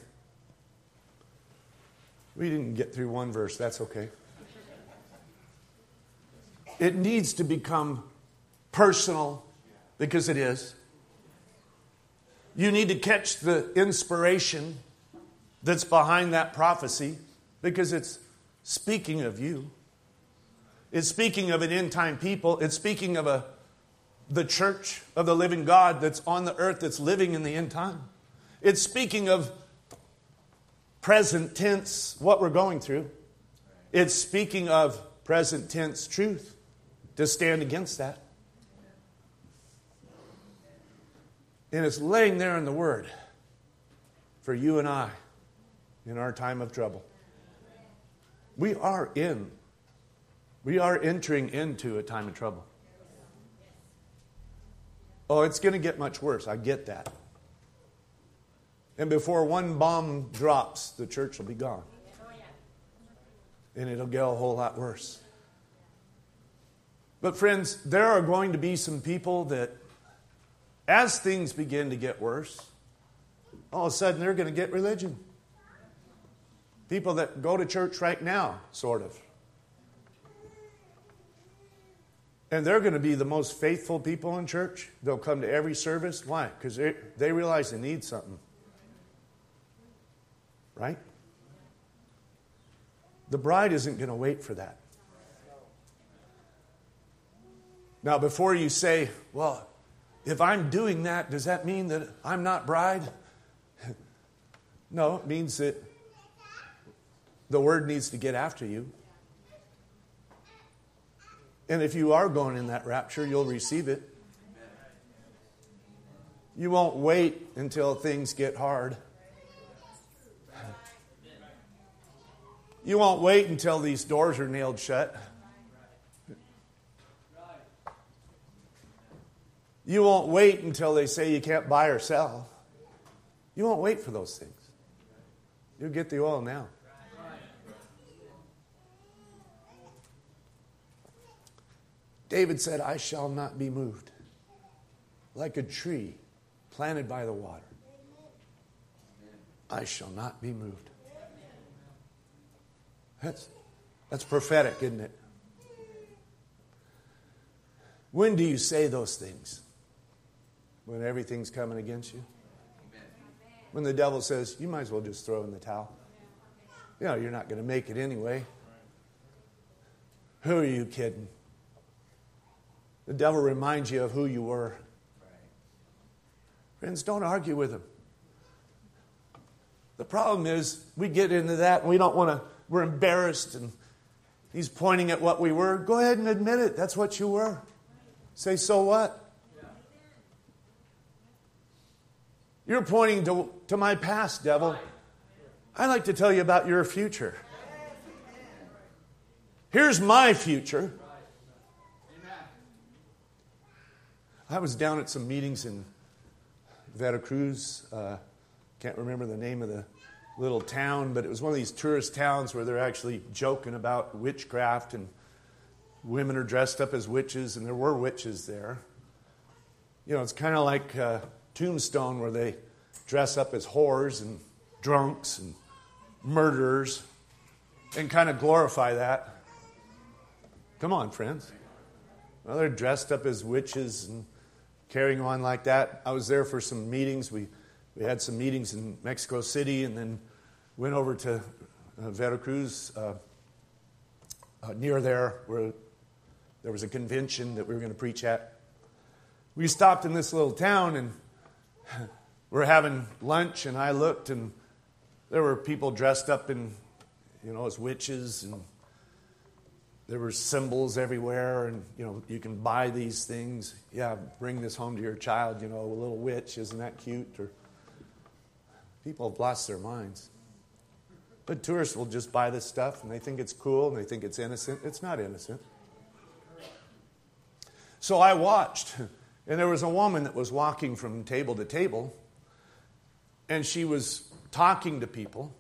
We didn't get through one verse. That's okay. It needs to become personal because it is. You need to catch the inspiration that's behind that prophecy because it's speaking of you. It's speaking of an end time people. It's speaking of a the church of the living God that's on the earth that's living in the end time. It's speaking of present tense, what we're going through. It's speaking of present tense truth. To stand against that. And it's laying there in the Word for you and I in our time of trouble. We are in, we are entering into a time of trouble. Oh, it's going to get much worse. I get that. And before one bomb drops, the church will be gone. And it'll get a whole lot worse. But friends, there are going to be some people that, as things begin to get worse, all of a sudden they're going to get religion. People that go to church right now, sort of. And they're going to be the most faithful people in church. They'll come to every service. Why? Because they, they realize they need something. Right? The bride isn't going to wait for that. Now, before you say, well, if I'm doing that, does that mean that I'm not bride? No, it means that the word needs to get after you. And if you are going in that rapture, you'll receive it. You won't wait until things get hard. You won't wait until these doors are nailed shut. You won't wait until they say you can't buy or sell. You won't wait for those things. You'll get the oil now. David said, I shall not be moved. Like a tree planted by the water. I shall not be moved. That's, that's prophetic, isn't it? When do you say those things? When everything's coming against you? When the devil says, you might as well just throw in the towel. You know, you're not going to make it anyway. Who are you kidding? The devil reminds you of who you were. Friends, don't argue with him. The problem is we get into that and we don't want to, we're embarrassed and He's pointing at what we were. Go ahead and admit it. That's what you were. Say, so what? You're pointing to, to my past, devil. I'd like to tell you about your future. Here's my future. I was down at some meetings in Veracruz. Uh, can't remember the name of the little town, but it was one of these tourist towns where they're actually joking about witchcraft, and women are dressed up as witches, and there were witches there. You know, it's kind of like uh, Tombstone, where they dress up as whores and drunks and murderers and kind of glorify that. Come on, friends. Well, they're dressed up as witches and carrying on like that. I was there for some meetings. We we had some meetings in Mexico City, and then went over to uh, Veracruz, uh, uh, near there, where there was a convention that we were going to preach at. We stopped in this little town, and we're having lunch, and I looked, and there were people dressed up in, you know, as witches, and there were symbols everywhere, and, you know, you can buy these things. Yeah, bring this home to your child, you know, a little witch, isn't that cute? Or people have lost their minds. But tourists will just buy this stuff, and they think it's cool, and they think it's innocent. It's not innocent. So I watched, and there was a woman that was walking from table to table, and she was talking to people,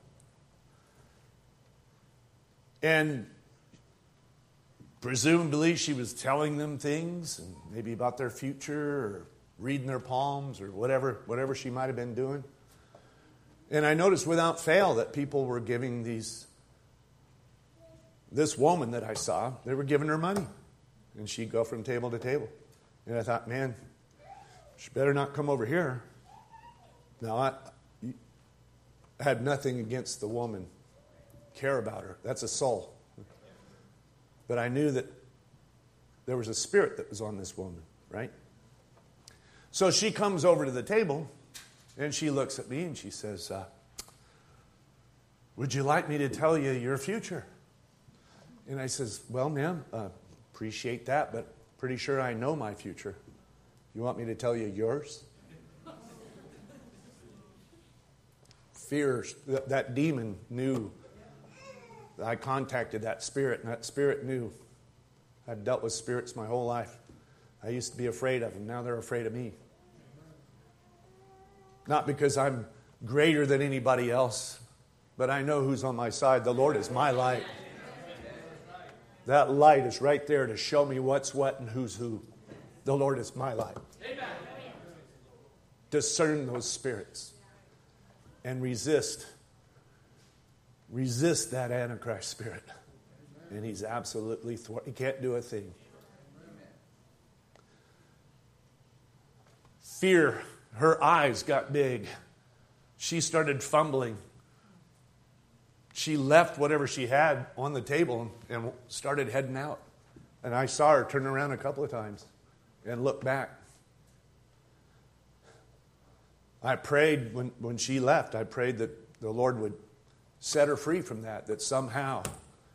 and presumably she was telling them things, and maybe about their future, or reading their palms, or whatever, whatever she might have been doing. And I noticed without fail that people were giving these, this woman that I saw, they were giving her money. And she'd go from table to table. And I thought, man, she better not come over here. Now, I, I had nothing against the woman. Care about her. That's a soul. But I knew that there was a spirit that was on this woman, right? So she comes over to the table, and she looks at me, and she says, uh, would you like me to tell you your future? And I says, well, ma'am, uh, appreciate that, but pretty sure I know my future. You want me to tell you yours? Fear, that, that demon knew. I contacted that spirit, and that spirit knew. I've dealt with spirits my whole life. I used to be afraid of them. Now they're afraid of me. Not because I'm greater than anybody else, but I know who's on my side. The Lord is my light. That light is right there to show me what's what and who's who. The Lord is my light. Discern those spirits and resist. Resist that Antichrist spirit. And he's absolutely thwart. He can't do a thing. Fear. Her eyes got big. She started fumbling. She left whatever she had on the table and started heading out. And I saw her turn around a couple of times and look back. I prayed when, when she left, I prayed that the Lord would set her free from that, that somehow.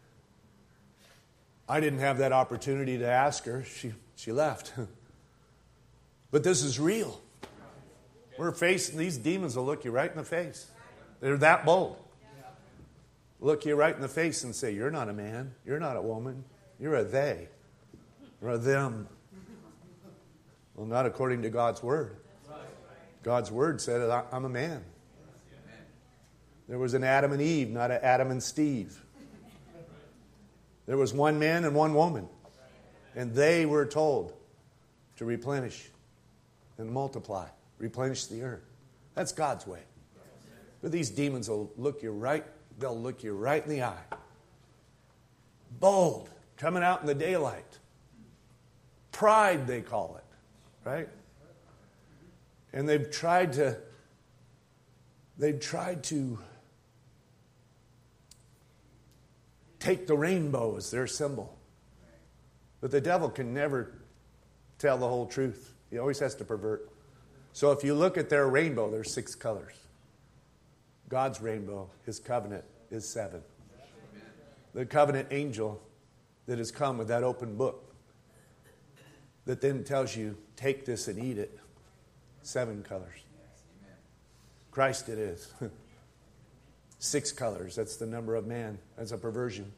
I didn't have that opportunity to ask her. She, she left. But this is real. We're facing, these demons will look you right in the face. They're that bold. Look you right in the face and say, you're not a man. You're not a woman. You're a they. Or a them. Well, not according to God's word. God's word said, I'm a man. There was an Adam and Eve, not an Adam and Steve. There was one man and one woman. And they were told to replenish and multiply. Replenish the earth. That's God's way. But these demons will look you right, they'll look you right in the eye. Bold, coming out in the daylight. Pride, they call it. Right? And they've tried to, they've tried to take the rainbow as their symbol. But the devil can never tell the whole truth. He always has to pervert. So if you look at their rainbow, there's six colors. God's rainbow, his covenant, is seven. The covenant angel that has come with that open book that then tells you, take this and eat it. Seven colors. Christ it is. Six colors, that's the number of man. That's a perversion.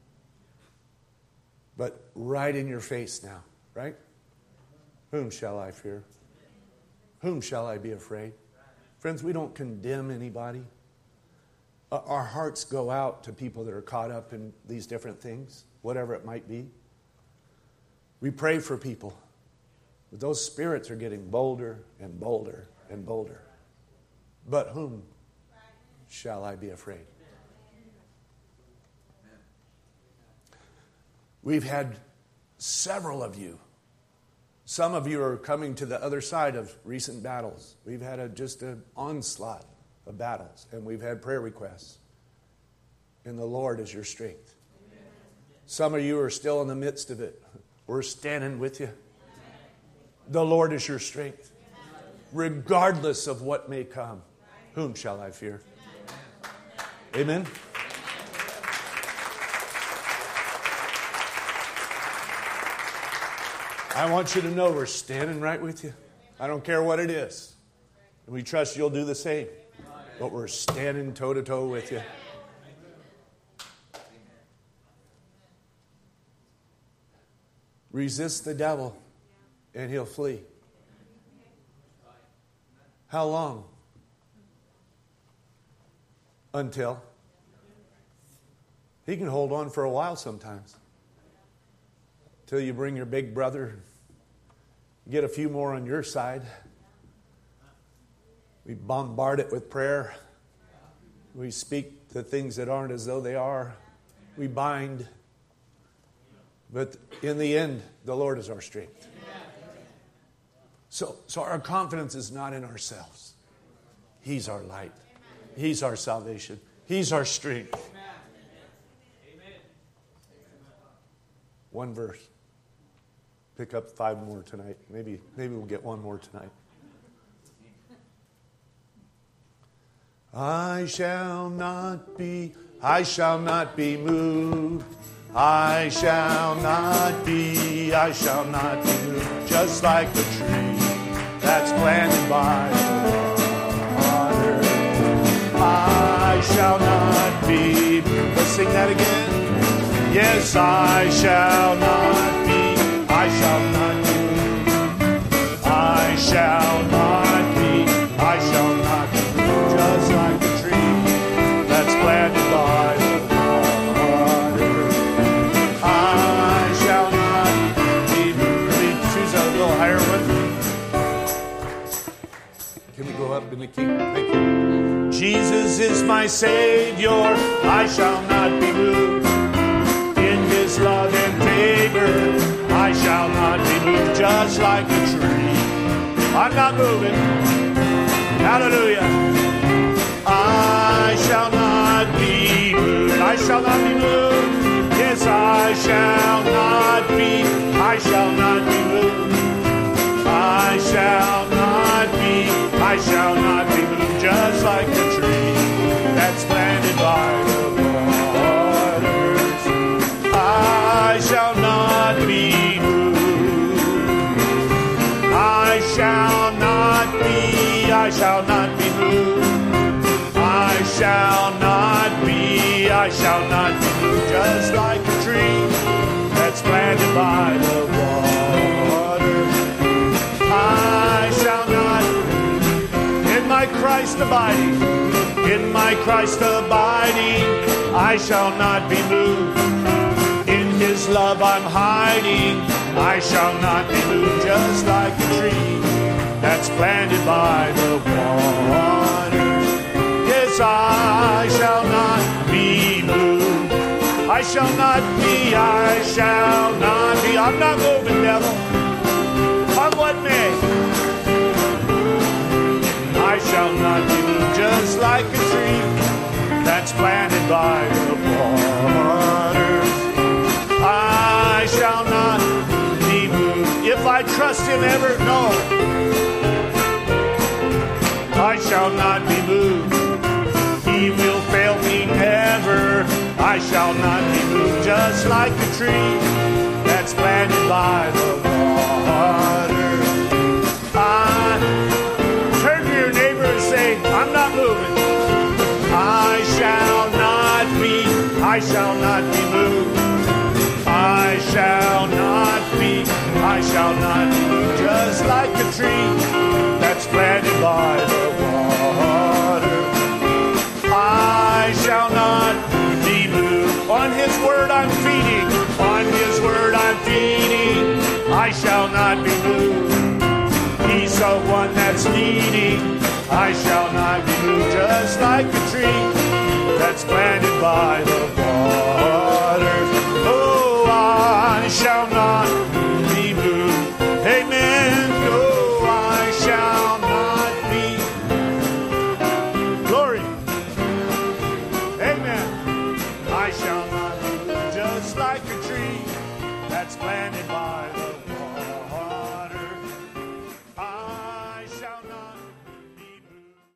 But right in your face now, right? Whom shall I fear? Whom shall I be afraid? Friends, we don't condemn anybody. Uh, our hearts go out to people that are caught up in these different things, whatever it might be. We pray for people. But those spirits are getting bolder and bolder and bolder. But whom shall I be afraid? We've had several of you. Some of you are coming to the other side of recent battles. We've had a, just an onslaught of battles, and we've had prayer requests. And the Lord is your strength. Some of you are still in the midst of it. We're standing with you. The Lord is your strength. Regardless of what may come, whom shall I fear? Amen. I want you to know we're standing right with you. I don't care what it is. And we trust you'll do the same. But we're standing toe to toe with you. Resist the devil and he'll flee. How long? Until. He can hold on for a while sometimes. Till you bring your big brother, get a few more on your side. We bombard it with prayer. We speak the things that aren't as though they are. We bind. But in the end, the Lord is our strength. So, so our confidence is not in ourselves. He's our light. He's our salvation. He's our strength. One verse. Pick up five more tonight. Maybe, maybe we'll get one more tonight. I shall not be, I shall not be moved. I shall not be, I shall not be moved. Just like the tree that's planted by the water. I shall not be moved. Let's sing that again. Yes, I shall not be, I shall not be moved. I shall not be, I shall not be moved. Just like the tree that's planted by the water. I shall not be moved. Let me choose a little higher one. Can we go up in the key? Thank you. Jesus is my Savior. I shall not be moved. In His love and favor, I shall not be moved. Just like a tree, I'm not moving. Hallelujah. I shall not be moved. I shall not be moved. Yes, I shall not be. I shall not be moved. I shall not be. I shall not be moved. Just like the tree that's planted by the waters. I shall not be moved. I shall not be. I shall not be moved. I shall not be, I shall not be moved. Just like a tree that's planted by the water. I shall not, in my Christ abiding, in my Christ abiding, I shall not be moved. In His love I'm hiding, I shall not be moved. Just like a tree that's planted by the water. I shall not be moved. I shall not be, I shall not be. I'm not moving, devil. Come what may. I shall not be moved. Just like a tree that's planted by the waters. I shall not be moved. If I trust Him ever, no. I shall not be moved. He will fail me never. I I shall not be moved, just like a tree that's planted by the water. I turn to your neighbor and say, I'm not moving. I shall not be, I shall not be moved. I shall not be, I shall not be moved, just like a tree that's planted by the water. I shall not be moved. On His word I'm feeding, on His word I'm feeding. I shall not be moved. He's the one that's leading. I shall not be moved, just like a tree that's planted by the water.